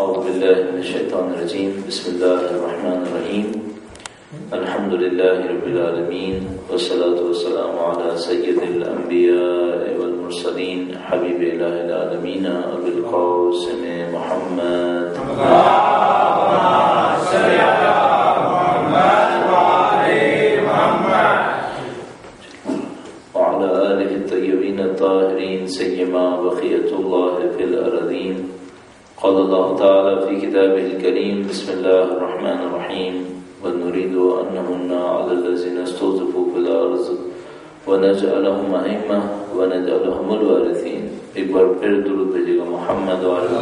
أعوذ بالله من الشيطان الرجيم. بسم الله الرحمن الرحيم. الحمد لله رب العالمين، والصلاة والسلام على سيد الأنبياء والمرسلين، حبيب الله العالمين، أبي القاسم محمد وعلى آله الطيبين الطاهرين، سيما بقية الله في الأرضين. قال الله تعالى في كتابه الكريم: بسم الله الرحمن الرحيم. ونريد أن نمن على الذين استضعفوا في الأرض ونجعلهم أئمة ونجعلهم الوارثين. ایک بار پھر درود بھیجیے گا محمد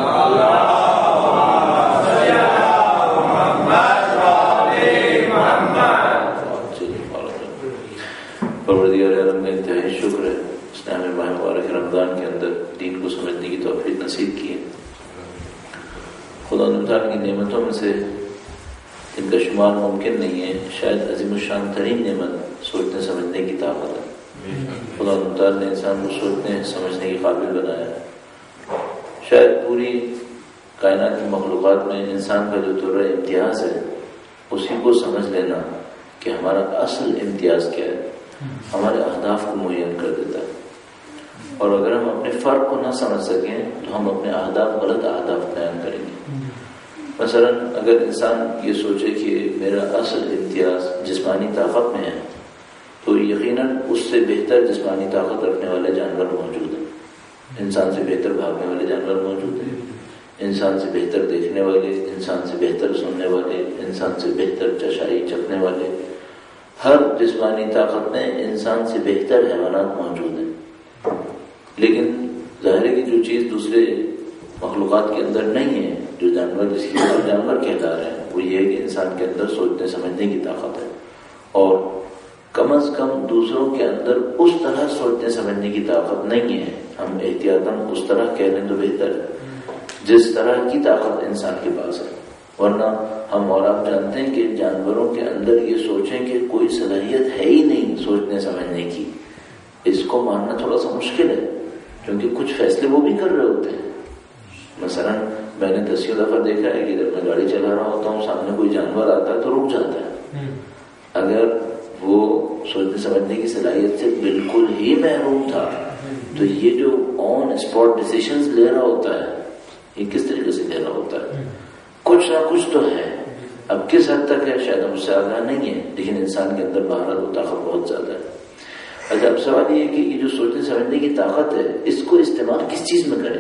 پروردگار عالم کا انتہائی شکر ہے، اس نے ہمیں ماہ مبارک رمضان کے اندر دین کو سمجھنے کی توفیق نصیب کی ہے۔ خدا تعالیٰ کی نعمتوں میں سے جن کا شمار ممکن نہیں ہے، شاید عظیم الشان ترین نعمت سوچنے سمجھنے کی طاقت ہے۔ خدا تعالیٰ نے انسان کو سوچنے سمجھنے کی قابل بنایا ہے۔ شاید پوری کائنات کی مخلوقات میں انسان کا جو طرح امتیاز ہے، اسی کو سمجھ لینا کہ ہمارا اصل امتیاز کیا ہے، ہمارے اہداف کو معین کر دیتا ہے۔ اور اگر ہم اپنے فرق کو نہ سمجھ سکیں تو ہم اپنے اہداف غلط اہداف بیان کریں گے۔ مثلا اگر انسان یہ سوچے کہ میرا اصل امتیاز جسمانی طاقت میں ہے، تو یقیناً اس سے بہتر جسمانی طاقت رکھنے والے جانور موجود ہیں، انسان سے بہتر بھاگنے والے جانور موجود ہیں، انسان سے بہتر دیکھنے والے، انسان سے بہتر سننے والے، انسان سے بہتر چشائی چکنے والے، ہر جسمانی طاقت میں انسان سے بہتر حیوانات موجود ہیں۔ لیکن ظاہر ہے کہ جو چیز دوسرے مخلوقات کے اندر نہیں ہے، جو جانور جس کی وجہ جانور کہلا رہے ہیں، وہ یہ ہے کہ انسان کے اندر سوچنے سمجھنے کی طاقت ہے، اور کم از کم دوسروں کے اندر اس طرح سوچنے سمجھنے کی طاقت نہیں ہے۔ ہم احتیاطاً اس طرح کہہ لیں تو بہتر ہے جس طرح کی طاقت انسان کے پاس ہے، ورنہ ہم اور آپ جانتے ہیں کہ جانوروں کے اندر یہ سوچیں کہ کوئی صلاحیت ہے ہی نہیں سوچنے سمجھنے کی، اس کو ماننا تھوڑا سا مشکل ہے، کیونکہ کچھ فیصلے وہ بھی کر رہے ہوتے ہیں۔ مثلا میں نے دسیوں دفعہ دیکھا ہے کہ جب میں گاڑی چلا رہا ہوتا ہوں، سامنے کوئی جانور آتا ہے تو رک جاتا ہے۔ اگر وہ سوچنے سمجھنے کی صلاحیت سے بالکل ہی محروم تھا تو یہ جو آن اسپاٹ ڈیسیشنز لے رہا ہوتا ہے، یہ کس طریقے سے لے رہا ہوتا ہے؟ کچھ نہ کچھ تو ہے، اب کس حد تک ہے شاید ہم اس سے آگاہ نہیں ہے، لیکن انسان کے اندر بہرحال وہ طاقت بہت زیادہ ہے۔ اچھا، اب سوال یہ ہے کہ یہ جو سوچنے سمجھنے کی طاقت ہے، اس کو استعمال کس چیز میں کرے؟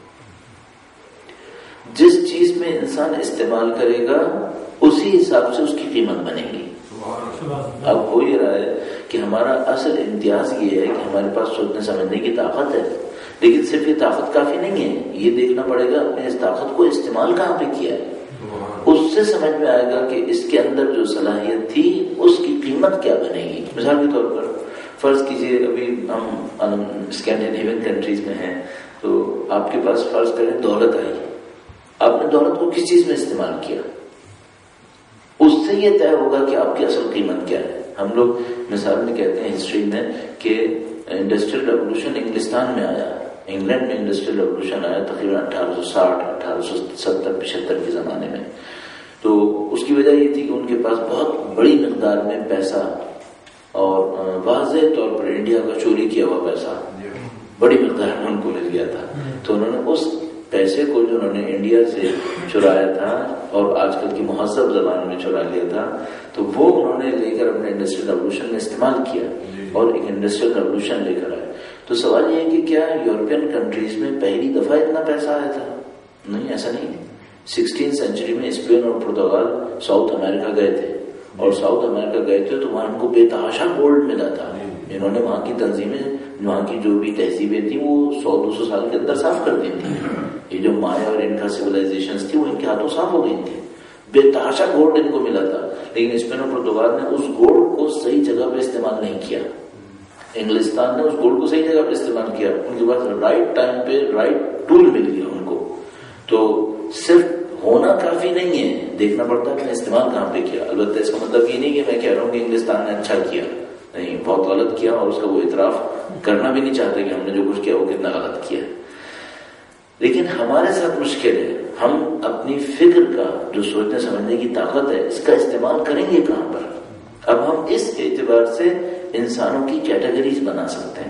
جس چیز میں انسان استعمال کرے گا اسی حساب سے اس کی قیمت بنے گی۔ اب ہو یہ رہا ہے کہ ہمارا اصل امتیاز یہ ہے کہ ہمارے پاس سوچنے سمجھنے کی طاقت ہے، لیکن صرف یہ طاقت کافی نہیں ہے، یہ دیکھنا پڑے گا اپنے اس طاقت کو استعمال کہاں پہ کیا ہے۔ اس سے سمجھ میں آئے گا کہ اس کے اندر جو صلاحیت تھی اس کی قیمت کیا بنے گی۔ مثال کے طور پر فرض کیجئے ابھی ہم اسکینڈینیوین کنٹریز میں ہیں، تو آپ کے پاس فرض کریں دولت آئی، آپ نے دولت کو کس چیز میں استعمال کیا، اس سے یہ طے ہوگا کہ آپ کی اصل قیمت کیا ہے۔ ہم لوگ مثال میں کہتے ہیں ہسٹری میں کہ انڈسٹریل ریولوشن انگلستان میں آیا، انگلینڈ میں انڈسٹریل ریولوشن آیا تقریباً 1860 1870 75 کے زمانے میں۔ تو اس کی وجہ یہ تھی کہ ان کے پاس بہت بڑی مقدار میں پیسہ، اور واضح طور پر انڈیا کا چوری کیا ہوا پیسہ بڑی مقدار میں ان کو مل گیا تھا۔ تو انہوں نے اس پیسے کو جو انہوں نے انڈیا سے چرایا تھا اور آج کل کی مہذب زبان میں چرا لیا تھا، تو وہ انہوں نے لے کر اپنے انڈسٹریل ریولوشن میں استعمال کیا اور ایک انڈسٹریل ریولوشن لے کر آئے۔ تو سوال یہ ہے کہ کیا یورپین کنٹریز میں پہلی دفعہ اتنا پیسہ آیا تھا؟ نہیں، ایسا نہیں۔ 16 سینچری میں اسپین اور پرتگال ساؤتھ امریکہ گئے تھے، اور ساؤتھ امریکہ گئے تھے تو وہاں ان کو بے تحاشا گولڈ ملا تھا۔ انہوں نے وہاں کی تنظیمیں، وہاں کی جو بھی تہذیبیں تھیں، وہ 100-200 سال کے اندر صاف کر دی تھی۔ یہ جو مایا اور انکا سویلائزیشنز تھی وہ ان کے ہاتھوں صاف ہو گئی تھی، بے تحاشا گولڈ ان کو ملا تھا۔ لیکن اسپین اور پرتگال نے اس گولڈ کو صحیح جگہ پہ استعمال نہیں کیا، انگلستان نے اس گولڈ کو صحیح جگہ پہ استعمال کیا، ان کے پاس رائٹ ٹائم پہ رائٹ ٹول مل گیا ان کو۔ تو صرف ہونا کافی نہیں ہے، دیکھنا پڑتا ہے کہ میں استعمال کہاں پہ کیا۔ البتہ اس کا مطلب یہ نہیں کہ میں کہہ رہا ہوں کہ انگلستان نے اچھا کیا، نہیں، بہت غلط کیا، اور اس کا وہ اعتراف کرنا بھی نہیں چاہتے کہ ہم نے جو کچھ کیا وہ کتنا غلط کیا۔ لیکن ہمارے ساتھ مشکل ہے، ہم اپنی فکر کا جو سوچنے سمجھنے کی طاقت ہے اس کا استعمال کریں گے کہاں پر؟ اب ہم اس اعتبار سے انسانوں کی کیٹیگریز بنا سکتے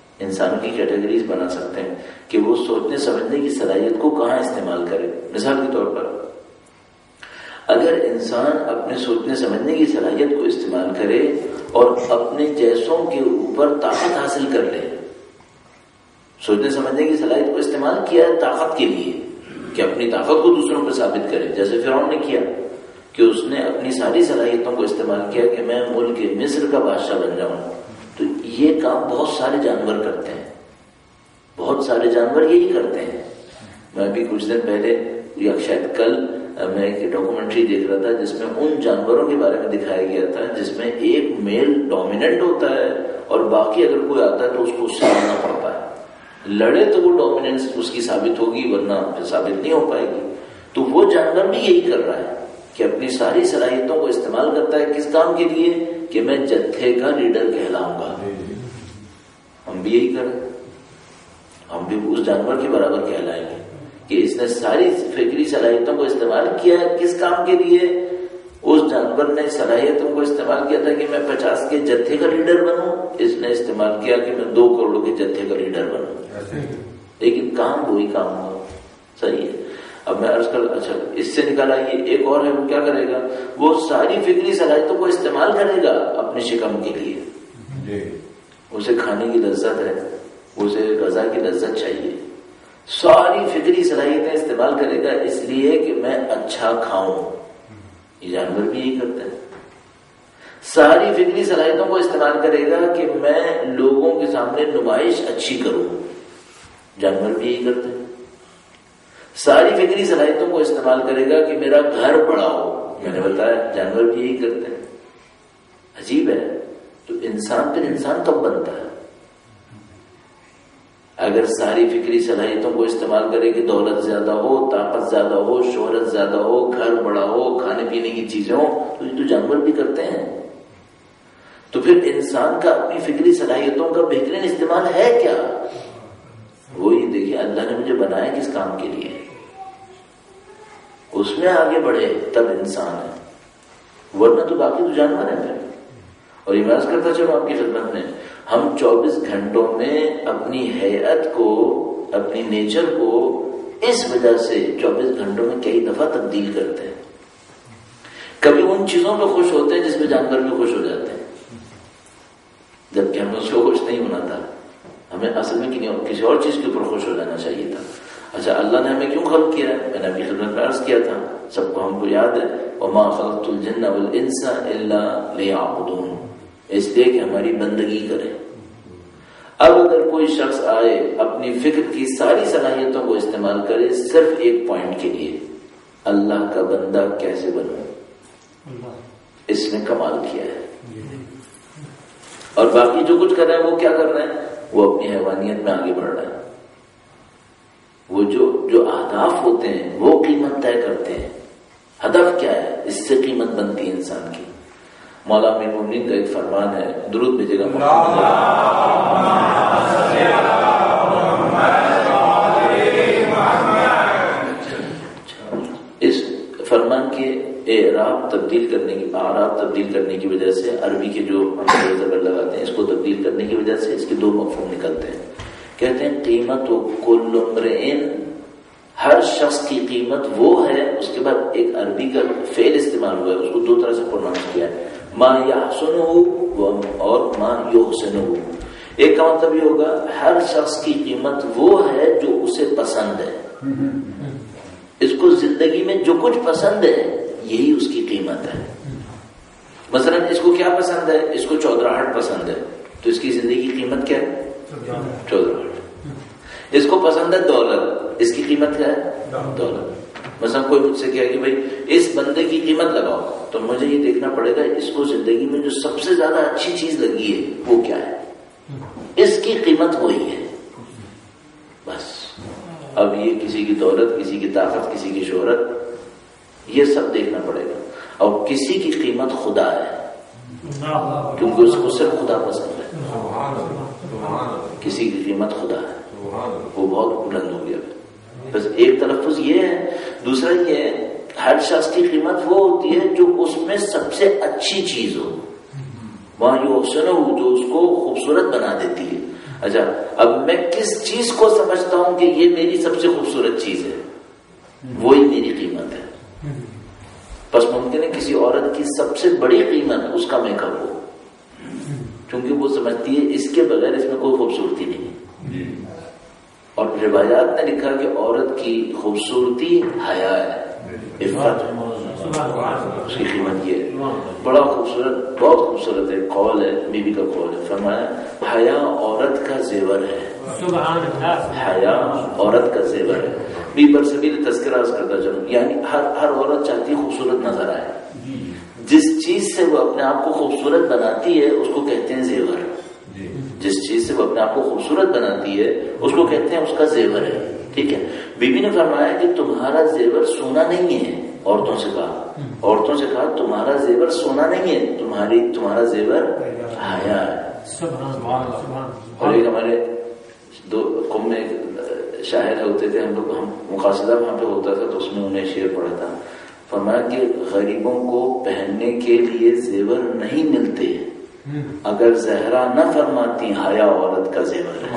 ہیں کہ وہ سوچنے سمجھنے کی صلاحیت کو کہاں استعمال کرے. مثال کے طور پر اگر انسان اپنے سوچنے سمجھنے کی صلاحیت کو استعمال کرے اور اپنے جیسوں کے اوپر طاقت حاصل کر لے. سوچنے سمجھنے کی صلاحیت کو استعمال کیا ہے طاقت کے لیے کہ اپنی طاقت کو دوسروں پر ثابت کرے، جیسے فرعون نے کیا کہ اس نے اپنی ساری صلاحیتوں کو استعمال کیا کہ میں ملک مصر کا بادشاہ بن جاؤں. تو یہ کام بہت سارے جانور کرتے ہیں، بہت سارے جانور یہی کرتے ہیں. میں بھی کچھ دن پہلے یا شاید کل میں ایک ڈاکومنٹری دیکھ رہا تھا جس میں ان جانوروں کے بارے میں دکھایا گیا تھا جس میں ایک میل ڈومیننٹ ہوتا ہے اور باقی اگر کوئی آتا ہے تو اس کو سامنا پڑتا ہے. لڑے تو وہ ڈومیننس اس کی ثابت ہوگی ورنہ ثابت نہیں ہو پائے گی. تو وہ جانور بھی یہی کر رہا ہے کہ اپنی ساری صلاحیتوں کو استعمال کرتا ہے کس کام کے لیے کہ میں جتھے کا لیڈر کہلاؤں گا. ہم بھی یہی کریں، ہم بھی اس جانور کے برابر کہلائیں گے کہ اس نے ساری فکری صلاحیتوں کو استعمال کیا ہے کس کام کے لیے. اس جانور نے صلاحیتوں کو استعمال کیا تھا کہ میں 50 کے جتھے کا لیڈر بنوں، اس نے استعمال کیا کہ میں 2 کروڑ کے جتھے کا لیڈر بنوں. لیکن کام وہی کام ہوا. صحیح ہے. اب میں عرض کر اچھا اس سے نکالا یہ ایک اور ہے، وہ کیا کرے گا؟ وہ ساری فکری صلاحیتوں کو استعمال کرے گا اپنے شکم کے لیے. اسے کھانے کی لذت ہے، اسے غذا کی لذت چاہیے، ساری فکری صلاحیتیں استعمال کرے گا اس لیے کہ میں اچھا کھاؤں. یہ جانور بھی یہی کرتے ہیں. ساری فکری صلاحیتوں کو استعمال کرے گا کہ میں لوگوں کے سامنے نمائش اچھی کروں. جانور بھی یہی کرتے ہیں. ساری فکری صلاحیتوں کو استعمال کرے گا کہ میرا گھر بڑا ہو. میں نے بتایا جانور بھی یہی کرتے ہیں. عجیب ہے. تو انسان پھر انسان کب بنتا ہے؟ اگر ساری فکری صلاحیتوں کو استعمال کرے کہ دولت زیادہ ہو، طاقت زیادہ ہو، شہرت زیادہ ہو، گھر بڑا ہو، کھانے پینے کی چیزیں ہوں، تو یہ تو جانور بھی کرتے ہیں. تو پھر انسان کا اپنی فکری صلاحیتوں کا بہترین استعمال ہے کیا؟ وہی دیکھیے اللہ نے مجھے بنایا کس کام کے لیے، اس میں آگے بڑھے تب انسان ہے، ورنہ تو باقی تو جانور ہیں. پھر اور یہ محض کرتا چلو آپ کی خدمت میں ہم 24 گھنٹوں میں اپنی حیات کو، اپنی نیچر کو اس وجہ سے 24 گھنٹوں میں کئی دفعہ تبدیل کرتے ہیں. کبھی ان چیزوں پہ خوش ہوتے ہیں جس پہ جانور بھی خوش ہو جاتے ہیں، جبکہ ہمیں اس کو خوش نہیں ہونا تھا. ہمیں اصل میں کسی اور چیز کے اوپر خوش ہو جانا چاہیے تھا. اچھا اللہ نے ہمیں کیوں خلق کیا ہے؟ میں نے اپنی خدمت میں عرض کیا تھا، سب کو ہم کو یاد ہے، وَمَا خَلَقْتُ الْجِنَّ وَالْإِنسَ إِلَّا لِيَعْبُدُونِ، اس لیے کہ ہماری بندگی کرے. اب اگر کوئی شخص آئے اپنی فکر کی ساری صلاحیتوں کو استعمال کرے صرف ایک پوائنٹ کے لیے، اللہ کا بندہ کیسے بنوں، اس نے کمال کیا ہے. اور باقی جو کچھ کر رہے ہیں وہ کیا کر رہے ہیں؟ وہ اپنی حیوانیت میں آگے بڑھ رہے ہیں. وہ جو اہداف ہوتے ہیں وہ قیمت طے کرتے ہیں. ہدف کیا ہے؟ اس سے قیمت بنتی ہے انسان کی. مولا امیر المومنین کا ایک فرمان ہے، درود بھیجے گا. اس فرمان کے اعراب تبدیل کرنے کی وجہ سے عربی کے جو ہم زبر لگاتے ہیں اس کو تبدیل کرنے کی وجہ سے اس کے 2 مفہوم نکلتے ہیں. کہتے ہیں قیمت و کل امرئ، ہر شخص کی قیمت وہ ہے. اس کے بعد ایک عربی کا فعل استعمال ہوا ہے، اس کو 2 طرح سے پروناؤنس کیا ہے، ما یحسنہ اور ما یحسنہ. ایک کا مطلب یہ ہوگا ہر شخص کی قیمت وہ ہے جو اسے پسند ہے. اس کو زندگی میں جو کچھ پسند ہے یہی اس کی قیمت ہے. مثلا اس کو کیا پسند ہے؟ اس کو چودراہٹ پسند ہے، تو اس کی زندگی کی قیمت کیا ہے؟ چودراہٹ. اس کو پسند ہے دولت، اس کی قیمت کیا ہے؟ دولت. مثلا کوئی مجھ سے کہے کہ بھائی اس بندے کی قیمت لگاؤ، تو مجھے یہ دیکھنا پڑے گا اس کو زندگی میں جو سب سے زیادہ اچھی چیز لگی ہے وہ کیا ہے، اس کی قیمت وہی ہے بس. اب یہ کسی کی دولت، کسی کی طاقت، کسی کی شہرت، یہ سب دیکھنا پڑے گا. اور کسی کی قیمت خدا ہے کیونکہ اس کو صرف خدا پسند ہے. کسی کی قیمت خدا ہے، وہ بہت بلند ہو گیا. بس ایک تلفظ یہ ہے دوسرا یہ ہے ہر شخص کی قیمت وہ ہوتی ہے جو اس میں سب سے اچھی چیز ہو، وہاں جو آپشن ہو جو اس کو خوبصورت بنا دیتی ہے. اچھا اب میں کس چیز کو سمجھتا ہوں کہ یہ میری سب سے خوبصورت چیز ہے، وہی میری قیمت ہے. بس ممکن ہے کسی عورت کی سب سے بڑی قیمت اس کا میک اپ ہو، کیونکہ وہ سمجھتی ہے اس کے بغیر اس میں کوئی خوبصورتی نہیں ہے. اور روایات نے لکھا کہ عورت کی خوبصورتی حیا ہے، عفت ہے، اس کی قیمت یہ ہے. بڑا خوبصورت، بہت خوبصورت ہے قول ہے، بی بی کا قول ہے، فرمایا حیا عورت کا زیور ہے. حیا عورت کا زیور ہے. بھی برسبیل تذکرہ کرتا چلوں، یعنی ہر عورت چاہتی ہے خوبصورت نظر آئے. جس چیز سے وہ اپنے آپ کو خوبصورت بناتی ہے اس کو کہتے ہیں زیور. جس چیز سے وہ اپنے آپ کو خوبصورت بناتی ہے اس کو کہتے ہیں اس کا زیور ہے. ٹھیک ہے. بی بی نے فرمایا کہ تمہارا زیور سونا نہیں ہے. عورتوں سے کہا تمہارا زیور سونا نہیں ہے، تمہارا زیور حیا ہے. اور ایک ہمارے دو قوم میں شاعر ہوتے تھے، ہم مقاصدہ وہاں پہ ہوتا تھا تو اس میں انہیں شعر پڑھا تھا. فرمایا کہ غریبوں کو پہننے کے لیے زیور نہیں ملتے، اگر زہرا نہ فرماتی حیا عورت کا زیور ہے.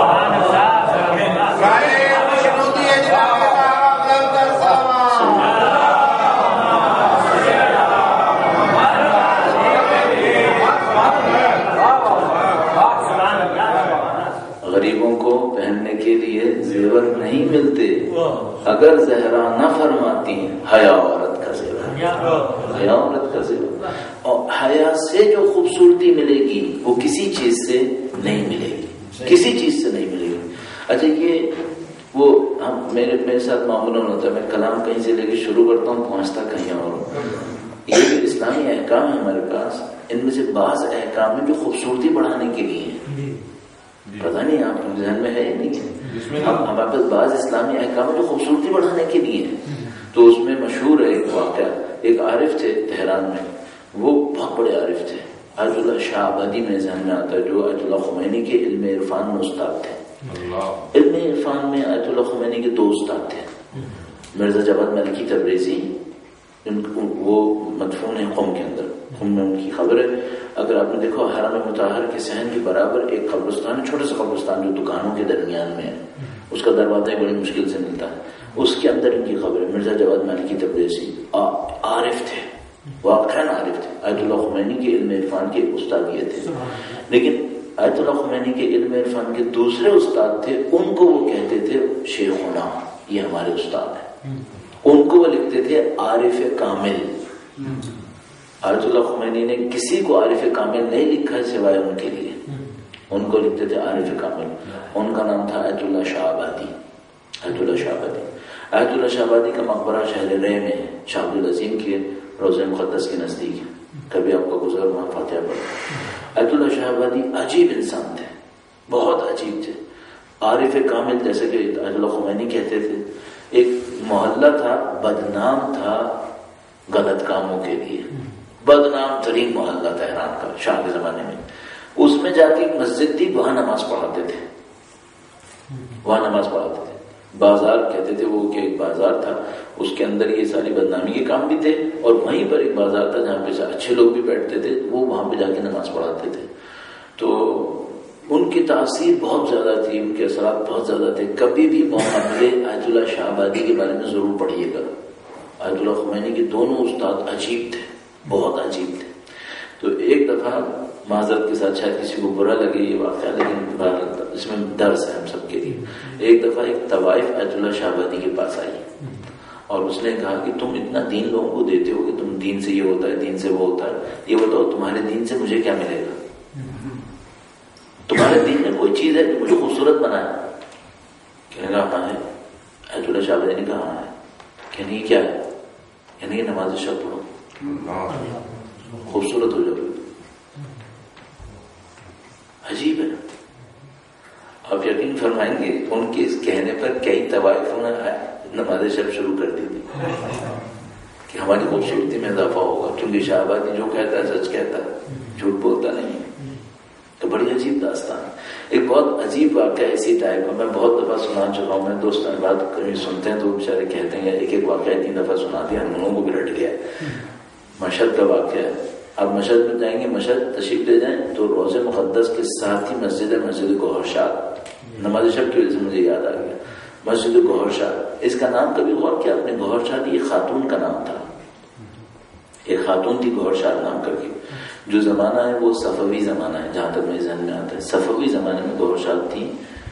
غریبوں کو پہننے کے لیے زیور نہیں ملتے، اگر زہرا نہ فرماتی حیا عورت کا زیور. حیا عورت کا زیور. اور حیا سے جو خوبصورتی ملے گی وہ کسی چیز سے نہیں ملے گی، کسی چیز سے نہیں ملے گی. اچھا یہ وہ میرے ساتھ معمولاً ہوتا ہے، میں کلام کہیں سے لے کے شروع کرتا ہوں پہنچتا کہیں اور. یہ جو اسلامی احکام ہے ہمارے پاس، ان میں سے بعض احکام ہیں جو خوبصورتی بڑھانے کے لیے ہیں. پتہ نہیں آپ کے ذہن میں ہے یا نہیں ہے. ہمارے پاس بعض اسلامی احکام جو خوبصورتی بڑھانے کے لیے ہیں. تو اس میں مشہور ہے ایک واقعہ. ایک عارف تھے تہران میں، وہ بہت بڑے عارف تھے. آیت اللہ شاہ آبادی میں ذہن میں آتا ہے، جو آیت اللہ خمینی کے علم عرفان میں استاد تھے. علم عرفان میں آیت اللہ خمینی کے دو استاد تھے، مرزا جواد ملکی تبریزی، وہ مدفون ہے قم کے اندر، قم میں ان کی خبر ہے. اگر آپ نے دیکھو حرم مطہر کے صحن کے برابر ایک قبرستان، چھوٹا سا قبرستان جو دکانوں کے درمیان میں ہے، اس کا دروازہ بڑی مشکل سے ملتا ہے، اس کے اندر ان کی خبر ہے. مرزا جواد ملکی تبریزی عارف تھے، واقعاً عارف تھے، آیت اللہ خمینی کے علم عرفان کے استاد یہ تھے. لیکن آیت اللہ خمینی کے علم عرفان کے دوسرے استاد تھے، ان کو وہ کہتے تھے شیخنا، یہ ہمارے استاد ہیں. ان کو وہ لکھتے تھے عارف کامل. آیت اللہ خمینی نے کسی کو عارف کامل نہیں لکھا سوائے ان کے لیے، ان کو لکھتے تھے عارف کامل. ان کا نام تھا آیت اللہ شاہ آبادی. آیت اللہ شاہ آبادی، آیت اللہ شاہ آبادی کا مقبرہ شہر رے میں ہے، شاہ عبدالعظیم کے روضہ مقدس کے نزدیک ہے. کبھی آپ کا گزر وہاں فاتحہ پڑھا. آیت اللہ شاہ آبادی عجیب انسان تھے، بہت عجیب تھے. عارف کامل جیسے کہ آیت اللہ خمینی کہتے تھے. ایک محلہ تھا، بدنام تھا غلط کاموں کے لیے، بدنام ترین محلہ تہران کا شاہ کے زمانے میں. اس میں جا کے ایک مسجد تھی، وہاں نماز پڑھاتے تھے، وہاں نماز پڑھاتے تھے. بازار کہتے تھے وہ کہ ایک بازار تھا، اس کے اندر یہ ساری بدنامی کے کام بھی تھے، اور وہیں پر ایک بازار تھا جہاں پہ اچھے لوگ بھی بیٹھتے تھے، وہ وہاں پہ جا کے نماز پڑھاتے تھے. تو ان کی تاثیر بہت زیادہ تھی، ان کے اثرات بہت زیادہ تھے. کبھی بھی موقع ملے آیت اللہ شاہ آبادی کے بارے میں ضرور پڑھیے گا. آیت اللہ خمینی کے دونوں استاد عجیب تھے، بہت عجیب تھے. تو ایک دفعہ معذرت کے ساتھ شاید کسی کو برا لگے یہ واقعہ، لیکن اس میں درس ہے ہم سب کے لیے. ایک دفعہ ایک طوائف آیت اللہ شاہ آبادی کے پاس آئی اور اس نے کہا کہ تم اتنا دین لوگوں کو دیتے ہو کہ تم دین سے یہ ہوتا ہے، دین سے وہ ہوتا ہے، یہ بتاؤ تمہارے دین سے مجھے کیا ملے گا؟ تمہارے دین میں کوئی چیز ہے جو مجھے خوبصورت بنائے؟ کہنے کا ہاں ہے. آیت اللہ شاہ آبادی نے کہا ہاں ہے. کہنے کی کیا ہے؟ یعنی کہ نماز شب پڑھو، خوبصورت ہو جاؤ. عجیب ہے. آپ یقین فرمائیں گے ان کے اس کہنے پر کئی طوائفوں نے نماز شب شروع کر دی تھی کہ ہماری خوبصورتی میں اضافہ ہوگا، کیونکہ شاہ آبادی جو کہتا ہے سچ کہتا ہے، جھوٹ بولتا نہیں. تو بڑی عجیب داستان. ایک بہت عجیب واقعہ اسی ٹائپ کا میں بہت دفعہ سنا چکا ہوں. میں دوستوں نے بات کبھی سنتے ہیں تو بیچارے کہتے ہیں ایک ایک واقعہ 3 دفعہ سنا دیا, ہم لوگوں کو بھی رٹ گیا. مشہد کا واقعہ ہے. آپ مشہد میں جائیں گے, مشہد تشریف لے جائیں تو روض مقدس کے ساتھ ہی مسجد ہے, مسجد گوہر شاد. نماز شب کی وجہ سے مجھے یاد آ گیا, مسجد گوہر شاد. اس کا نام کبھی غور کیا آپ نے؟ گوہر شاد یہ خاتون کا نام تھا, ایک خاتون تھی گوہر شاد نام کر کے. جو زمانہ ہے وہ صفوی زمانہ ہے, جہاں تک میرے ذہن میں آتا ہے. صفوی زمانے میں گوہر شاد تھی,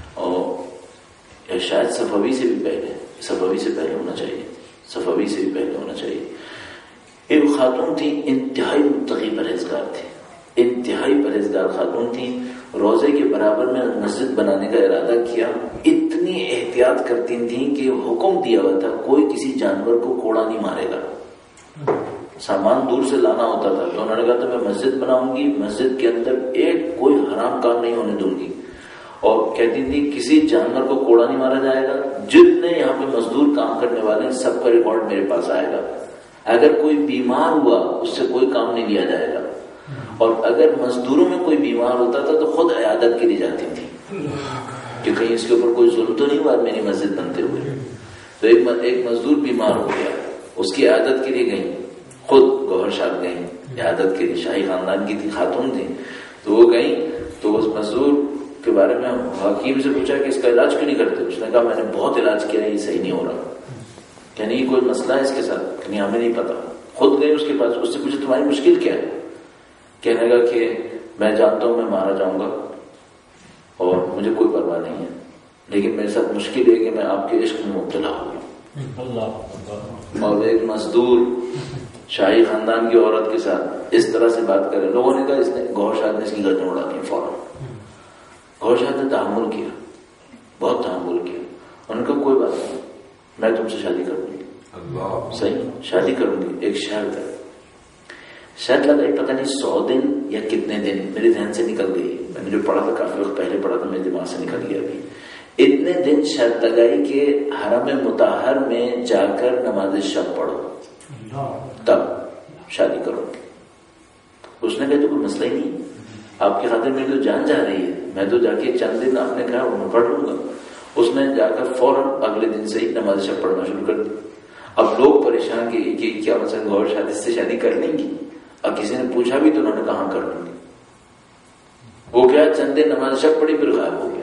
اور شاید صفوی سے بھی پہلے, صفوی سے پہلے ہونا چاہیے, صفوی سے بھی پہلے ہونا چاہیے. ایک خاتون تھی, انتہائی متقی پرہیزگار تھی, انتہائی پرہیزگار خاتون تھی. روزے کے برابر میں مسجد بنانے کا ارادہ کیا. اتنی احتیاط کرتی تھیں کہ حکم دیا ہوا تھا کوئی کسی جانور کو کوڑا نہیں مارے گا. سامان دور سے لانا ہوتا تھا تو انہوں نے کہا تھا میں مسجد بناؤں گی, مسجد کے اندر ایک کوئی حرام کام نہیں ہونے دوں گی. اور کہتی تھی کسی جانور کو کوڑا نہیں مارا جائے گا. جتنے یہاں پہ مزدور کام کرنے والے ہیں سب کا ریکارڈ میرے پاس آئے گا. اگر کوئی بیمار ہوا اس سے کوئی کام نہیں لیا جائے گا. اور اگر مزدوروں میں کوئی بیمار ہوتا تھا تو خود عیادت کے لیے جاتی تھی کہ کہیں اس کے اوپر کوئی ظلم تو نہیں ہوا میری مسجد بنتے ہوئے. تو ایک مزدور بیمار ہو گیا, اس کی عیادت کے لیے گئی, خود گوہر شاد گئی عیادت کے لیے. شاہی خاندان کی تھی, خاتون تھی, تو وہ گئی. تو اس مزدور کے بارے میں حکیم سے پوچھا کہ اس کا علاج کیوں نہیں کرتے؟ اس نے کہا میں نے بہت علاج کیا ہے, یہ صحیح نہیں ہو رہا. یعنی یہ کوئی مسئلہ ہے اس کے ساتھ؟ یعنی ہمیں نہیں پتا. خود گئے اس کے پاس, اس سے پوچھا تمہاری مشکل کیا ہے؟ کہنے لگا کہ میں جانتا ہوں میں مارا جاؤں گا اور مجھے کوئی پرواہ نہیں ہے, لیکن میرے ساتھ مشکل ہے کہ میں آپ کے عشق میں مبتلا ہو گیا. اور ایک مزدور شاہی خاندان کی عورت کے ساتھ اس طرح سے بات کرے. لوگوں نے کہا اس نے گوہر شاد نے اس کی گردن اڑا دی فوراً. گوہر شاد نے تحمل کیا, بہت تحمل کیا. انہوں نے کہا کوئی بات نہیں, میں تم سے شادی کروں گی. صحیح, شادی کروں گی. ایک شرط ہے, شرط لگائی, پتہ نہیں 100 دن یا کتنے دن, میرے ذہن سے نکل گئی. میں نے جو پڑھا تھا کافی وقت پہلے پڑھا تھا, میرے دماغ سے نکل گیا ابھی. اتنے دن شرط لگائی کہ حرم مطہر میں جا کر نماز شب پڑھو تب شادی کرو. اس نے کہا تو کوئی مسئلہ ہی نہیں, آپ کی خاطر میری تو جان جا رہی ہے, میں تو جا کے چند دن آپ نے کہا میں پڑھ لوں گا. اس نے جا کر فوراً اگلے دن سے ہی نماز شب پڑھنا شروع کر دی. اب لوگ پریشان کہ کیا مثلا گوہر شاد اس سے شادی کر لیں گی؟ اب کسی نے پوچھا بھی تو انہوں نے کہاں کر لوں گی. وہ کیا چند دن نماز شب پڑھی پھر غائب ہو گیا.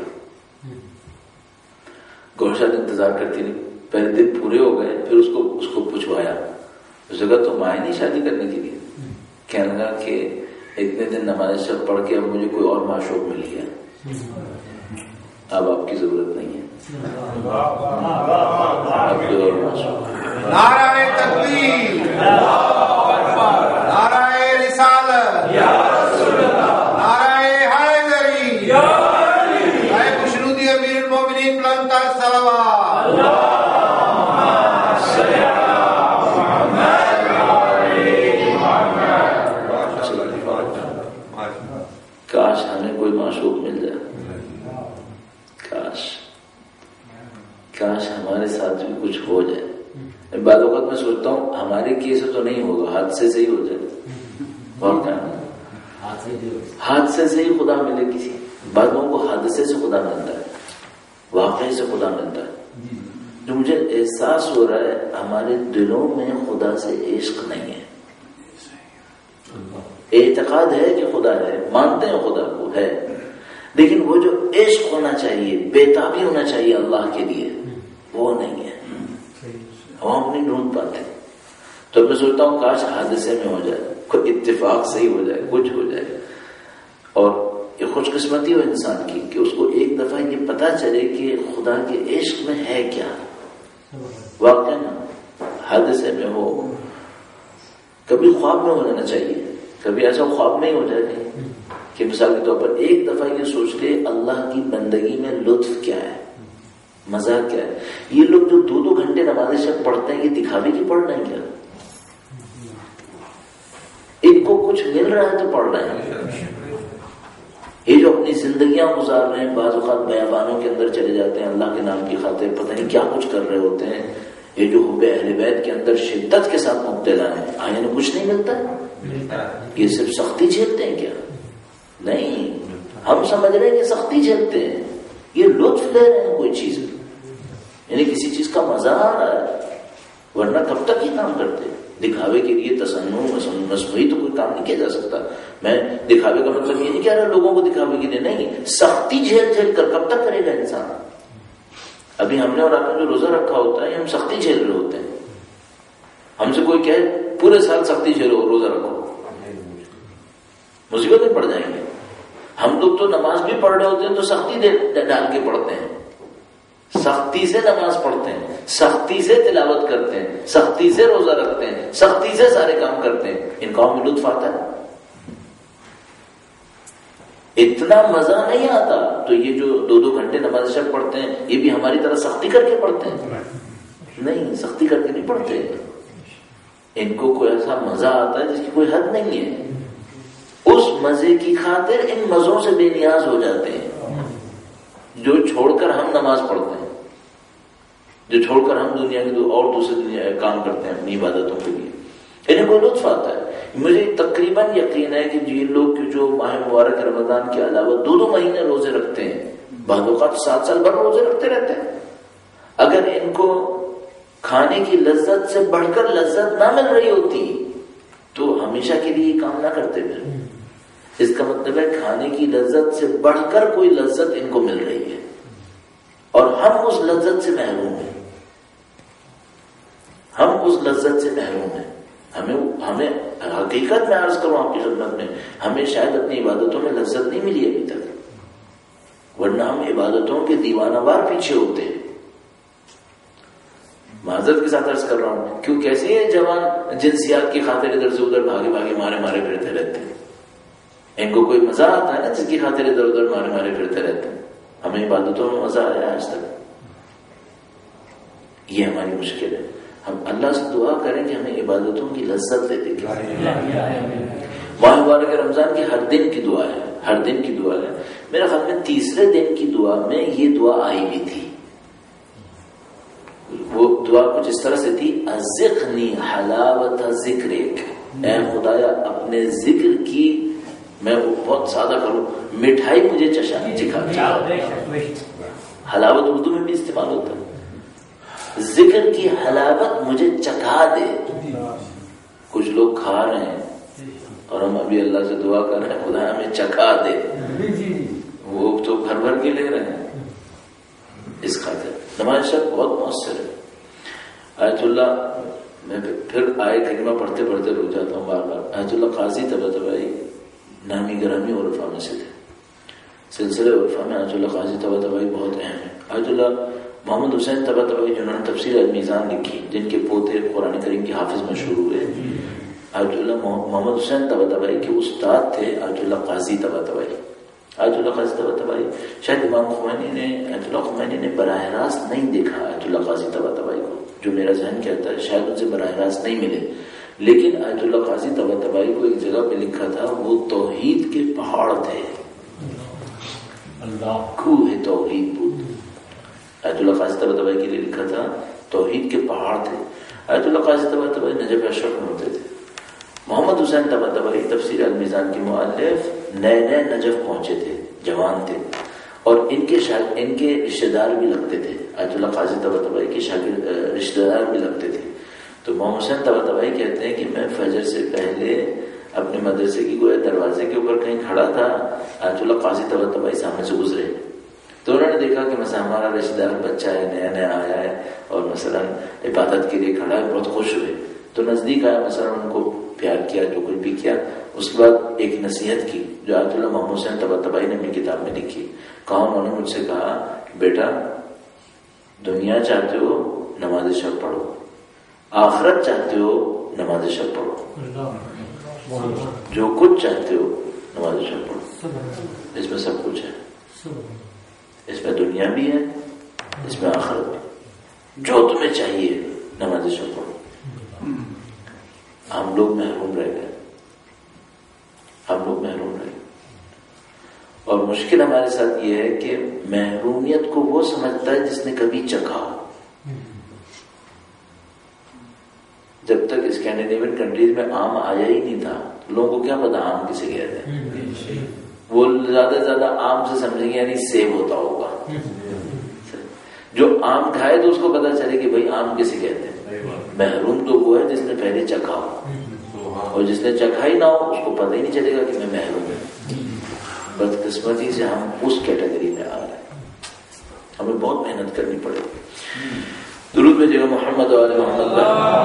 گوہر شاد انتظار کرتی رہی, پہلے دن پورے ہو گئے, پھر اس کو پوچھوایا. اس جگہ تو مائیں نہیں شادی کرنے کے لیے. کہنے لگا کہ اتنے دن نماز شب پڑھ کے اب مجھے کوئی اور معشوق مل گیا, اب آپ کی ضرورت نہیں ہے, اب کوئی اور معشوق. نعرہ تکبیر, نعرہ رسالت, نعرہ حیدری, اے خوشنودی امیر المومنین بلند تر صلوات. کاش ہمیں کوئی معشوق مل جائے, کاش ہمارے ساتھ بھی کچھ ہو جائے. بعض اوقات میں سوچتا ہوں ہمارے کیس تو نہیں ہوگا, حادثے سے ہی ہو جائے. اور کیا حادثے سے ہی خدا ملے کسی. بعض لوگوں کو حادثے سے خدا ملتا ہے, واقعے سے خدا ملتا ہے. جو مجھے احساس ہو رہا ہے ہمارے دلوں میں خدا سے عشق نہیں ہے. اعتقاد ہے کہ خدا ہے, مانتے ہیں خدا کو ہے, لیکن وہ جو عشق ہونا چاہیے, بےتابی ہونا چاہیے اللہ کے لیے, وہ نہیں ہے. ہم نہیں ڈھونڈ پاتے. تو میں سوچتا ہوں کاش حادثے میں ہو جائے, کوئی اتفاق صحیح ہو جائے, کچھ ہو جائے. اور یہ خوش قسمتی ہو انسان کی کہ اس کو ایک دفعہ یہ پتا چلے کہ خدا کے عشق میں ہے کیا. واقعی نا حادثے میں ہو, کبھی خواب میں ہو جانا چاہیے. کبھی ایسا خواب میں ہی ہو جائے کہ مثال کے طور پر ایک دفعہ یہ سوچ لے اللہ کی بندگی میں لطف کیا ہے, مزہ کیا ہے. یہ لوگ جو 2-2 گھنٹے نماز شب پڑھتے ہیں, یہ دکھاوے کی پڑھ رہے ہیں کیا؟ ان کو کچھ مل رہا ہے تو پڑھ رہے ہیں. یہ جو اپنی زندگیاں گزار رہے ہیں, بعض اوقات بیابانوں کے اندر چلے جاتے ہیں اللہ کے نام کی خاطر, پتہ نہیں کیا کچھ کر رہے ہوتے ہیں. یہ جو حب اہل بیت کے اندر شدت کے ساتھ مبتلا ہیں, آیا انہیں کچھ نہیں ملتا. یہ صرف سختی جھیلتے ہیں کیا؟ نہیں, ہم سمجھ رہے ہیں کہ سختی جھیلتے ہیں، یہ لطف لے رہے ہیں کوئی چیز، یعنی کسی چیز کا مزہ آ رہا ہے، ورنہ کب تک یہ کام کرتے؟ دکھاوے کے لیے تصنع مصنوعی تو کوئی کام نہیں کیا جا سکتا. میں دکھاوے کا مطلب یہ نہیں کہہ رہا لوگوں کو دکھاوے کے لیے، نہیں، سختی جھیل جھیل کر کب تک کرے گا انسان؟ ابھی ہم نے اور آپ نے جو روزہ رکھا ہوتا ہے ہم سختی جھیل رہے ہوتے ہیں. ہم سے کوئی کہے پورے سال سختی جھیلو روزہ رکھو، مصیبتیں پڑ جائیں گے. ہم لوگ تو نماز بھی پڑھ رہے ہوتے ہیں تو سختی ڈال کے پڑھتے ہیں، سختی سے نماز پڑھتے ہیں، سختی سے تلاوت کرتے ہیں، سختی سے روزہ رکھتے ہیں، سختی سے سارے کام کرتے ہیں. ان کاموں میں لطف آتا ہے؟ اتنا مزہ نہیں آتا. تو یہ جو 2 گھنٹے نماز شب پڑھتے ہیں یہ بھی ہماری طرح سختی کر کے پڑھتے ہیں؟ نہیں، سختی کر کے نہیں پڑھتے. ان کو کوئی ایسا مزہ آتا ہے جس کی کوئی حد نہیں ہے. اس مزے کی خاطر ان مزوں سے بے نیاز ہو جاتے ہیں جو چھوڑ کر ہم نماز پڑھتے ہیں، جو چھوڑ کر ہم دنیا کے اور دوسرے دنیا کام کرتے ہیں اپنی عبادتوں کے لیے. انہیں کوئی لطف آتا ہے؟ مجھے تقریباً یقین ہے کہ یہ لوگ جو ماہ مبارک رمضان کے علاوہ 2 مہینے روزے رکھتے ہیں، بعض اوقات 7 سال بھر روزے رکھتے رہتے ہیں، اگر ان کو کھانے کی لذت سے بڑھ کر لذت نہ مل رہی ہوتی تو ہمیشہ کے لیے یہ کام نہ کرتے. پھر اس کا مطلب ہے کھانے کی لذت سے بڑھ کر کوئی لذت ان کو مل رہی ہے اور ہم اس لذت سے محروم ہیں. ہم اس لذت سے محروم ہیں. ہمیں حقیقت میں عرض کروں آپ کی خدمت میں، ہمیں شاید اپنی عبادتوں میں لذت نہیں ملی ابھی تک، ورنہ ہم عبادتوں کے دیوانہ وار پیچھے ہوتے ہیں. معذرت کے ساتھ عرض کر رہا ہوں، کیوں کیسے یہ جوان جنسیات کی خاطر ادھر سے ادھر بھاگے بھاگے مارے پھرتے رہتے ہیں؟ ان کو کوئی مزہ آتا ہے نا جس کی خاطر ادھر ادھر مارے پھرتے رہتے ہیں. ہمیں عبادتوں میں مزہ آیا آج تک؟ یہ ہماری مشکل ہے. ہم اللہ سے دعا کریں کہ ہمیں عبادتوں کی لذت دے دے. ماہ مبارک رمضان کی ہر دن کی دعا ہے، ہر دن کی دعا ہے. میرے خیال میں 3رے دن کی دعا میں یہ دعا آئی بھی تھی. وہ دعا کچھ اس طرح سے تھی، ازقنی حلاوت ذکرک، اے خدایا اپنے ذکر کی، میں وہ بہت سادہ کروں، مٹھائی مجھے چکھا. حلاوت اردو میں بھی استعمال ہوتا ہے، ذکر کی حلاوت مجھے چکھا دے. کچھ لوگ کھا رہے ہیں اور ہم ابھی اللہ سے دعا کر رہے ہیں خدا ہمیں چکھا دے. وہ تو بھر کے لے رہے ہیں. اس خاطر نماز شب بہت مؤثر ہے. آیت اللہ، میں پھر آئے کلمہ پڑھتے رو جاتا ہوں بار بار. آیت اللہ قاضی طباطبائی نامی گرامی عرفا میں سے تھے. سلسلے عرفا میں آیت اللہ قاضی طباطبائی بہت اہم ہے. آیت اللہ محمد حسین طباطبائی جنہوں نے تفسیر المیزان لکھی، جن کے پوتے قرآن کریم کے حافظ مشہور ہوئے، آیت اللہ محمد حسین طباطبائی کے استاد تھے آیت اللہ قاضی طباطبائی. آیت اللہ قاضی طباطبائی شاید امام خمینی نے، آیت اللہ خمینی نے براہ راست نہیں دیکھا آیت اللہ قاضی طباطبائی کو، جو میرا ذہن کہتا ہے شاید ان سے براہ راست نہیں ملے. لیکن آیت اللہ قاضی طباطبائی کو ایک جگہ پہ لکھا تھا وہ توحید کے پہاڑ تھے. کوہ توحید بود. آیت اللہ قاضی طباطبائی کے لیے لکھا تھا توحید کے پہاڑ تھے. آیت اللہ قاضی طباطبائی نجف اشرف میں ہوتے تھے. محمد حسین طباطبائی تفسیر المیزان کے مؤلف نئے نجف پہنچے تھے، جوان تھے، اور ان کے رشتہ دار بھی لگتے تھے. آیت اللہ قاضی طباطبائی کے شاگرد رشتہ دار بھی لگتے تھے. تو محمد حسین طباطبائی کہتے ہیں کہ میں فجر سے پہلے اپنے مدرسے کی گویا دروازے کے اوپر کہیں کھڑا تھا، آیت اللہ قاضی طباطبائی سامنے سے گزرے تو انہوں نے دیکھا کہ مثلا ہمارا رشتہ دار بچہ ہے، نیا آیا ہے اور مثلا عبادت کے لیے کھڑا ہے، بہت خوش ہوئے. تو نزدیک آیا، مثلا ان کو پیار کیا، جو کچھ بھی کیا. اس کے بعد ایک نصیحت کی جو آیت اللہ محمد حسین طباطبائی نے اپنی کتاب میں لکھی. انہوں نے مجھ سے کہا، بیٹا دنیا چاہتے ہو نماز شب پڑھو، آخرت چاہتے ہو نماز شب پڑھو، جو کچھ چاہتے ہو نماز شب پڑھو. اس میں سب کچھ ہے، اس میں دنیا بھی ہے، اس میں آخرت بھی. جو تمہیں چاہیے نماز شب پڑھو. ہم لوگ محروم رہ گئے، اور مشکل ہمارے ساتھ یہ ہے کہ محرومیت کو وہ سمجھتا ہے جس نے کبھی چکھا ہو. جب تک اسکینڈینیوین کنٹریز میں آم آیا ہی نہیں تھا، لوگوں کو کیا پتا آم کسے کہتے ہیں. وہ زیادہ سے زیادہ آم سے سمجھیں گے یعنی سیب ہوتا ہوگا. جو آم کھائے تو اس کو پتا چلے کہ بھائی آم کسے کہتے ہیں. محروم تو وہ ہے جس نے پہلے چکھا ہو، اور جس نے چکھا ہی نہ ہو اس کو پتہ ہی نہیں چلے گا کہ میں محروم ہوں. بدقسمتی سے ہم اس کیٹیگری میں آ رہے ہیں. ہمیں بہت محنت کرنی پڑے گی. درود بھیجیے گا محمد و آل محمد.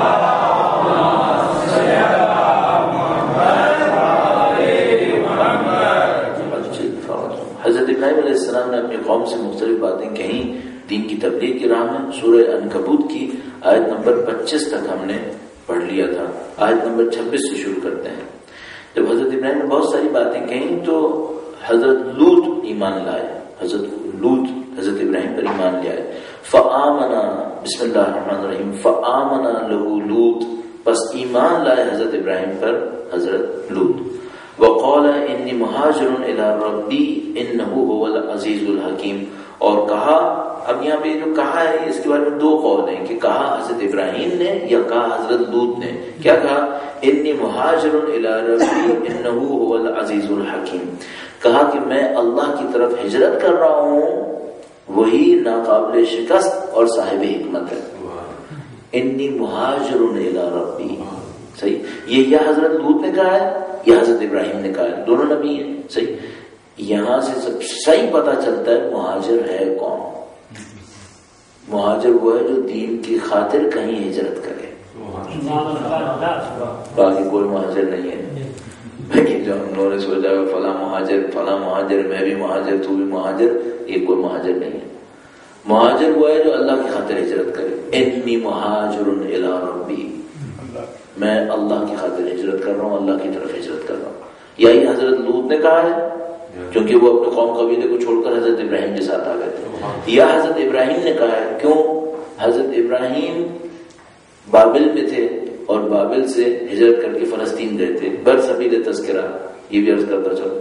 حضرت ابراہیم علیہ السلام نے اپنی قوم سے مختلف باتیں کہیں دین کی تبلیغ کی راہ میں. سورہ عنکبوت کی آیت نمبر 25 تک ہم نے پڑھ لیا تھا. آیت نمبر 26 سے شروع کرتے ہیں. جب حضرت ابراہیم نے بہت ساری باتیں کہیں تو حضرت لوط ایمان لائے. حضرت لوط حضرت ابراہیم پر ایمان لائے. فآمنا، بسم اللہ الرحمن الرحیم، فآمنا لہ لوط، پس ایمان لائے حضرت ابراہیم پر حضرت لوط. وقال انی مہاجر الی ربی انہ هو العزیز الحکیم. اور کہا، اب یہاں پہ جو کہا ہے اس کے بارے میں دو قول ہیں کہ کہا حضرت ابراہیم نے یا کہا حضرت لوط نے. کیا کہا؟ انی مہاجر الی ربی انہ هو العزیز الحکیم. کہا کہ میں اللہ کی طرف ہجرت کر رہا ہوں، وہی ناقابل شکست اور صاحب حکمت ہے. انی مہاجر الی ربی. صحیح، یہ یا حضرت لوط نے کہا ہے یا حضرت ابراہیم نے کہا ہے، دونوں نبی ہیں. صحیح، یہاں سے سب صحیح پتا چلتا ہے مہاجر ہے کون. مہاجر وہ ہے جو دین کی خاطر کہیں ہجرت کرے. باقی کوئی مہاجر نہیں ہے. جو ہم لوگوں نے سوچا فلاں مہاجر میں بھی مہاجر تو بھی مہاجر، یہ کوئی مہاجر نہیں ہے. مہاجر وہ ہے جو اللہ کی خاطر ہجرت کرے. انی مہاجر الی ربی، میں اللہ کی خاطر ہجرت کر رہا ہوں، اللہ کی طرف ہجرت کر رہا ہوں. یہی حضرت لوط نے کہا ہے کیونکہ وہ اپنے قوم قبیلے کو چھوڑ کر حضرت ابراہیم کے ساتھ آ گئے تھے. یا حضرت ابراہیم نے کہا ہے. کیوں؟ حضرت ابراہیم بابل میں تھے اور بابل سے ہجرت کر کے فلسطین گئے تھے. برسبیل تذکرہ یہ بھی عرض کرتا چلو،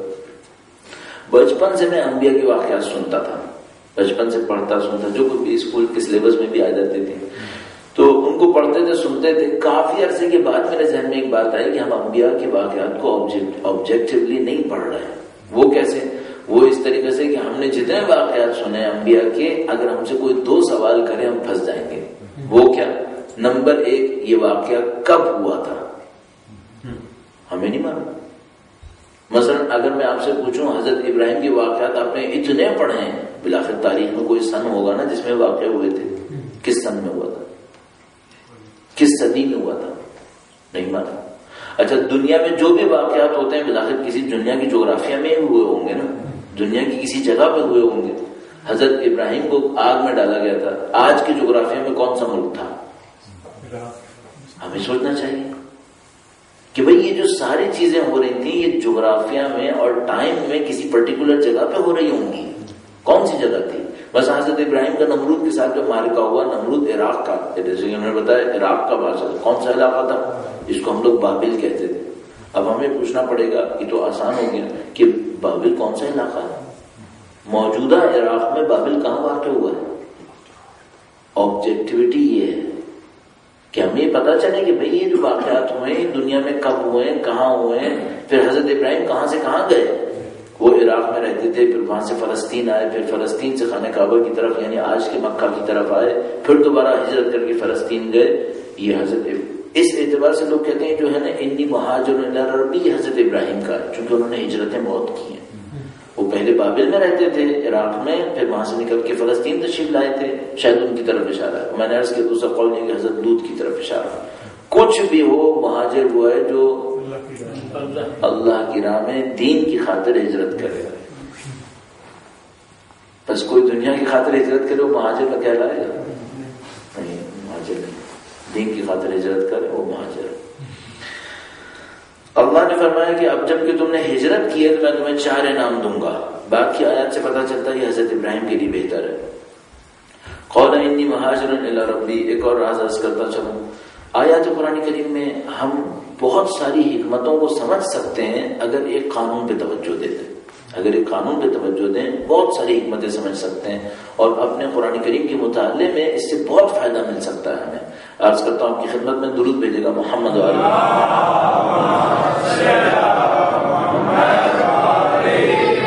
بچپن سے میں انبیاء کے واقعات سنتا تھا، بچپن سے پڑھتا سنتا، جو کوئی بھی اسکول کے سلیبس میں بھی آ جاتے تھے تو ان کو پڑھتے تھے سنتے تھے. کافی عرصے کے بعد میرے ذہن میں ایک بات آئی کہ ہم انبیاء کے واقعات کو آبجیکٹیولی نہیں پڑھ رہے ہیں. وہ کیسے؟ وہ اس طریقے سے کہ ہم نے جتنے واقعات سنے انبیاء کے، اگر ہم سے کوئی دو سوال کرے ہم پھنس جائیں گے. وہ کیا؟ نمبر 1، یہ واقعہ کب ہوا تھا؟ ہمیں نہیں معلوم. مثلا اگر میں آپ سے پوچھوں حضرت ابراہیم کے واقعات آپ نے اتنے پڑھے ہیں، بالآخر تاریخ میں کوئی سن ہوگا نا جس میں واقع ہوئے تھے. کس سن میں ہوا تھا؟ کس صدی میں ہوا تھا؟ نہیں معلوم. اچھا، دنیا میں جو بھی واقعات ہوتے ہیں بالآخر کسی دنیا کی جغرافیہ میں ہوئے ہوں گے نا، دنیا کی کسی جگہ پہ ہوئے ہوں گے. حضرت ابراہیم کو آگ میں ڈالا گیا تھا، آج کی جغرافیہ میں کون سا ملک تھا؟ ہمیں سوچنا چاہیے کہ بھئی یہ جو ساری چیزیں ہو رہی تھیں یہ جغرافیہ میں اور ٹائم میں کسی پرٹیکولر جگہ پہ ہو رہی ہوں گی. کون سی جگہ تھی؟ بس حضرت ابراہیم کا نمرود کے ساتھ جو معرکہ ہوا، نمرود عراق کا، جیسے کہ انہوں نے بتایا عراق کا بادشاہ تھا. کون سا علاقہ تھا؟ اس کو ہم لوگ بابل کہتے تھے. اب ہمیں پوچھنا پڑے گا، یہ تو آسان ہو گیا کہ بابل کون سا علاقہ ہے؟ موجودہ عراق میں بابل کہاں واقع ہوا ہے؟ آبجیکٹیوٹی یہ ہے کہ ہمیں یہ پتا چلے کہ بھئی یہ جو واقعات ہوئے ہیں دنیا میں کب ہوئے ہیں، کہاں ہوئے ہیں. پھر حضرت ابراہیم کہاں سے کہاں گئے؟ وہ عراق میں رہتے تھے، پھر وہاں سے فلسطین آئے، پھر فلسطین سے خانہ کعبہ کی طرف یعنی آج کے مکہ کی طرف آئے، پھر دوبارہ ہجرت کر کے فلسطین گئے. یہ حضرت اس اعتبار سے لوگ کہتے ہیں جو ہے نا انی مہاجر الی ربی حضرت ابراہیم کا ہے، چونکہ انہوں نے ہجرتیں بہت کی ہیں. وہ پہلے بابل میں رہتے تھے عراق میں، پھر وہاں سے نکل کے فلسطین تشریف لائے تھے. شاید ان کی طرف اشارہ ہے. میں نے عرض کیا دوسرا قول یہ کہ حضرت لوط کی طرف اشارہ. کچھ بھی ہو، مہاجر وہ ہے جو اللہ کی راہ میں دین کی خاطر ہجرت کرے. بس کوئی دنیا کی خاطر ہجرت کرے وہ مہاجر کا کہلائے گا؟ نہیں، مہاجر نہیں. دین کی خاطر ہجرت کرے وہ مہاجر. اللہ نے فرمایا کہ اب جب کہ تم نے ہجرت کی ہے تو میں تمہیں 4 انعام دوں گا. باقی آیات سے پتہ چلتا ہے یہ حضرت ابراہیم کے لیے بہتر ہے. قال انی مہاجر الی ربی. ایک اور راز عرض کرتا چلوں، آیات قرآن کریم میں ہم بہت ساری حکمتوں کو سمجھ سکتے ہیں اگر ایک قانون پہ توجہ دیتے ہیں. اگر ایک قانون پہ توجہ دیں بہت ساری حکمتیں سمجھ سکتے ہیں، اور اپنے قرآن کریم کے مطالعے میں اس سے بہت فائدہ مل سکتا ہے ہمیں. عرض کرتا ہوں آپ کی خدمت میں درود بھیجے گا محمد علیہ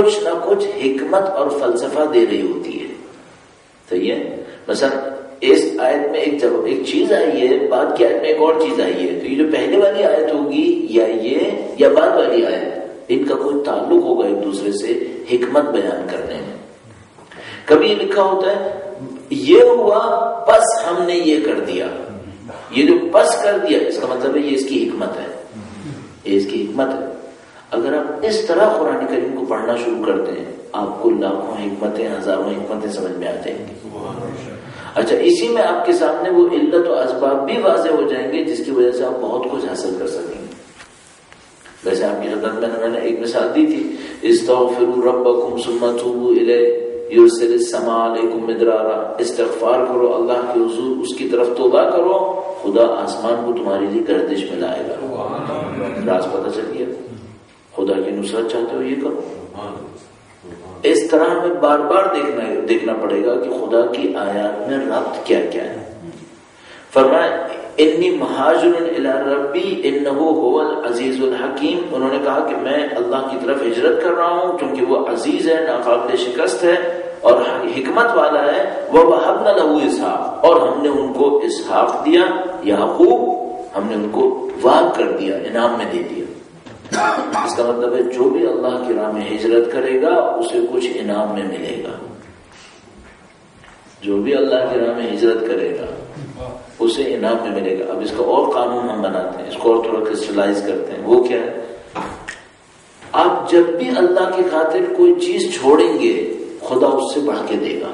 کچھ نہ کچھ حکمت اور فلسفہ دے رہی ہوتی ہے. صحیح ہے. مثلا اس آیت میں ایک چیز آئی ہے، بعد کی آیت میں ایک اور چیز آئی ہے، تو یہ جو پہلے والی آیت ہوگی یا یہ یا بعد والی آیت، ان کا کوئی تعلق ہوگا ایک دوسرے سے حکمت بیان کرنے میں. کبھی یہ لکھا ہوتا ہے یہ ہوا پس ہم نے یہ کر دیا، یہ جو پس کر دیا اس کا مطلب ہے یہ اس کی حکمت ہے، یہ اس کی حکمت ہے. اگر آپ اس طرح قرآن کریم کو پڑھنا شروع کرتے ہیں آپ کو لاکھوں حکمتیں ہزاروں حکمتیں سمجھ میں آ جائیں گی. اچھا اسی میں آپ کے سامنے وہ علت و اسباب بھی واضح ہو جائیں گے جس کی وجہ سے آپ بہت کچھ حاصل کر سکیں گے. ویسے آپ کی خدمت میں نے ایک مثال دی تھی، استغفروا ربکم ثم توبوا الیہ یرسل السماء علیکم مدرارا. استغفار کرو اللہ کے حضور، اس کی طرف توبہ کرو، خدا آسمان کو تمہارے لیے گردش میں لائے گا. راز پتہ چل گیا. خدا کی نصرت چاہتے ہو یہ کرو. اس طرح ہمیں بار بار دیکھنا پڑے گا کہ خدا کی آیات میں ربط کیا کیا ہے. فرمایا انی مہاجر الی ربی انہ هو العزیز الحکیم. انہوں نے کہا کہ میں اللہ کی طرف ہجرت کر رہا ہوں کیونکہ وہ عزیز ہے، ناقابل شکست ہے اور حکمت والا ہے. وَوَهَبْنَا لَهُ اسحاق، اور ہم نے ان کو اسحاق دیا، یعقوب ہم نے ان کو وعد کر دیا، انعام میں دے دیا. اس کا مطلب ہے جو بھی اللہ کی راہ میں ہجرت کرے گا اسے کچھ انعام میں ملے گا. جو بھی اللہ کی راہ میں ہجرت کرے گا اسے انعام میں ملے گا. اب اس کا اور قانون ہم بناتے ہیں، اس کو اور تھوڑا کرسٹلائز کرتے ہیں. وہ کیا ہے؟ آپ جب بھی اللہ کی خاطر کوئی چیز چھوڑیں گے خدا اس سے بڑھ کے دے گا.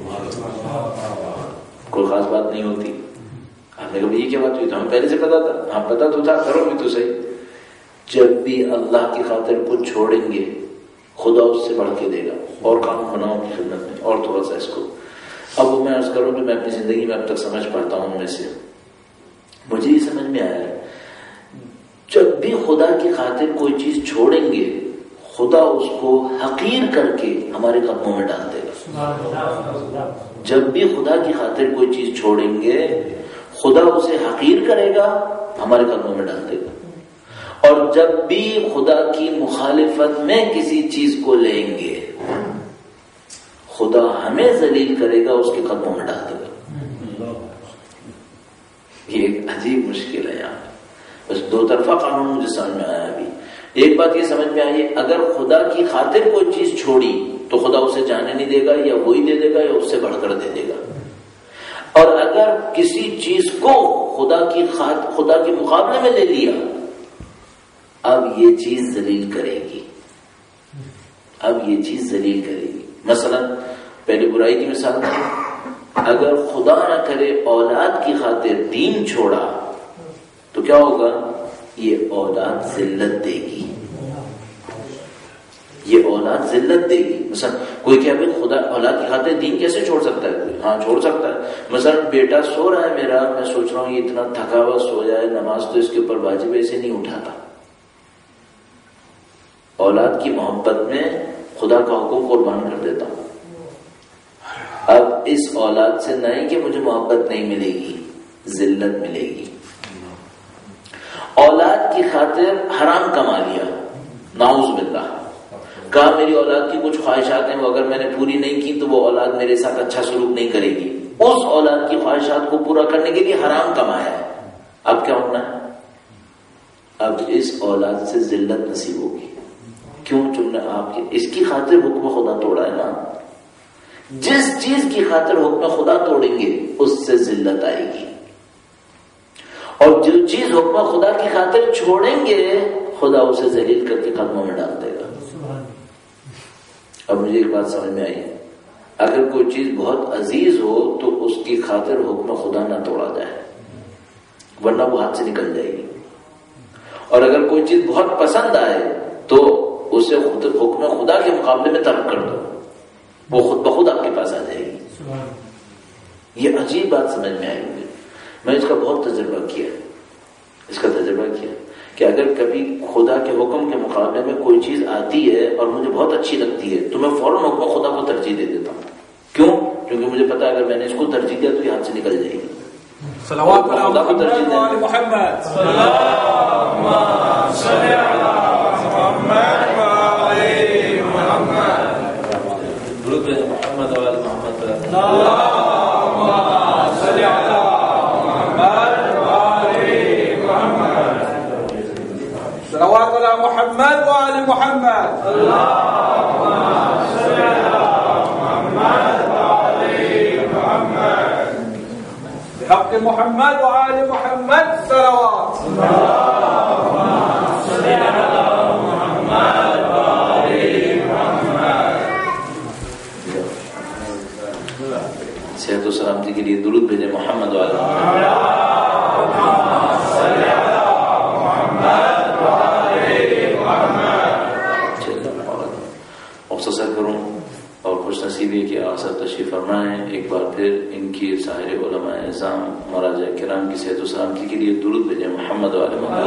کوئی خاص بات نہیں ہوتی. آپ نے کبھی یہ کیا بات ہوئی تو ہمیں پہلے سے پتا تھا؟ ہاں پتا تو تھا، کرو بھی تو صحیح. جب بھی اللہ کی خاطر کچھ چھوڑیں گے خدا اس سے بڑھ کے دے گا. اور قانون بناؤ کی خدمت میں اور تھوڑا سا اس کو اب میں عرض کروں جو میں اپنی زندگی میں اب تک سمجھ پاتا ہوں، میں سے مجھے یہ سمجھ میں آیا ہے جب بھی خدا کی خاطر کوئی چیز چھوڑیں گے خدا اس کو حقیر کر کے ہمارے قدموں میں ڈال دے گا. جب بھی خدا کی خاطر کوئی چیز چھوڑیں گے خدا اسے حقیر کرے گا، ہمارے قدموں میں ڈال دے گا. اور جب بھی خدا کی مخالفت میں کسی چیز کو لیں گے خدا ہمیں ذلیل کرے گا، اس کے قدموں میں ڈال دے گا. یہ ایک عجیب مشکل ہے یہاں. بس دو طرفہ قانون مجھے سمجھ میں آیا. ابھی ایک بات یہ سمجھ میں آئی، اگر خدا کی خاطر کوئی چیز چھوڑی تو خدا اسے جانے نہیں دے گا، یا وہی دے دے گا یا اس سے بڑھ کر دے دے گا. اور اگر کسی چیز کو خدا کے مقابلے میں لے لیا اب یہ چیز ذلیل کرے گی، اب یہ چیز ذلیل کرے گی. مثلا پہلے برائی کی مثال تھی، اگر خدا نہ کرے اولاد کی خاطر دین چھوڑا تو کیا ہوگا؟ یہ اولاد ذلت دے گی، یہ اولاد ذلت دے گی. مثلا کوئی کہے بھائی خدا اولاد کی خاطر دین کیسے چھوڑ سکتا ہے؟ کوئی ہاں چھوڑ سکتا ہے. مثلا بیٹا سو رہا ہے میرا، میں سوچ رہا ہوں یہ اتنا تھکا ہوا سو جائے، نماز تو اس کے اوپر واجب ہے، اسے نہیں اٹھاتا. اولاد کی محبت میں خدا کا حکم قربان کر دیتا ہوں. اب اس اولاد سے نہیں کہ مجھے محبت نہیں ملے گی، ذلت ملے گی. اولاد کی خاطر حرام کما لیا، نعوذ باللہ. کہا میری اولاد کی کچھ خواہشات ہیں، وہ اگر میں نے پوری نہیں کی تو وہ اولاد میرے ساتھ اچھا سلوک نہیں کرے گی. اس اولاد کی خواہشات کو پورا کرنے کے لیے حرام کمایا ہے. اب کیا ہونا ہے؟ اب اس اولاد سے ذلت نصیب ہوگی. کیوں؟ تم نے آپ کی اس کی خاطر حکم خدا توڑا ہے نا. جس چیز کی خاطر حکم خدا توڑیں گے اس سے ذلت آئے گی، اور جو چیز حکم خدا کی خاطر چھوڑیں گے خدا اسے ذلیل کر کے قدموں میں ڈال دے گا. اب مجھے ایک بات سمجھ میں آئی، اگر کوئی چیز بہت عزیز ہو تو اس کی خاطر حکم خدا نہ توڑا جائے ورنہ وہ ہاتھ سے نکل جائے گی. اور اگر کوئی چیز بہت پسند آئے تو اسے حکم خدا کے مقابلے میں ترک کر دو، وہ خود بخود آپ کے پاس آ جائے گی. یہ عجیب بات سمجھ میں آئی مجھے. میں اس کا بہت تجربہ کیا، اس کا تجربہ کیا کہ اگر کبھی خدا کے حکم کے مقابلے میں کوئی چیز آتی ہے اور مجھے بہت اچھی لگتی ہے تو میں فوراً حکم خدا کو ترجیح دے دیتا ہوں. کیوں؟ کیونکہ مجھے پتا ہے اگر میں نے اس کو ترجیح دیا تو یہ ہاتھ سے نکل جائے گی. صلوات علی محمد صلی اللہ علیہ وسلم. صلی محمد وعلی محمد اللهم صل على محمد وعلى محمد صلوات على محمد وعلى محمد اللهم صل على محمد وعلى محمد بحق محمد وعلى محمد صلوات اللهم صل على محمد وعلى محمد صحت و سلامتی کے لیے درود بھیجیں محمد وعلی محمد مختصر کروں اور خوش نصیبی کہ آسر تشریف فرما ہے. ایک بار پھر ان کی سائر علماء اعظام مراجع کرام کی صحت و سلامتی کے لیے درود بھیجیں محمد وعلی محمد.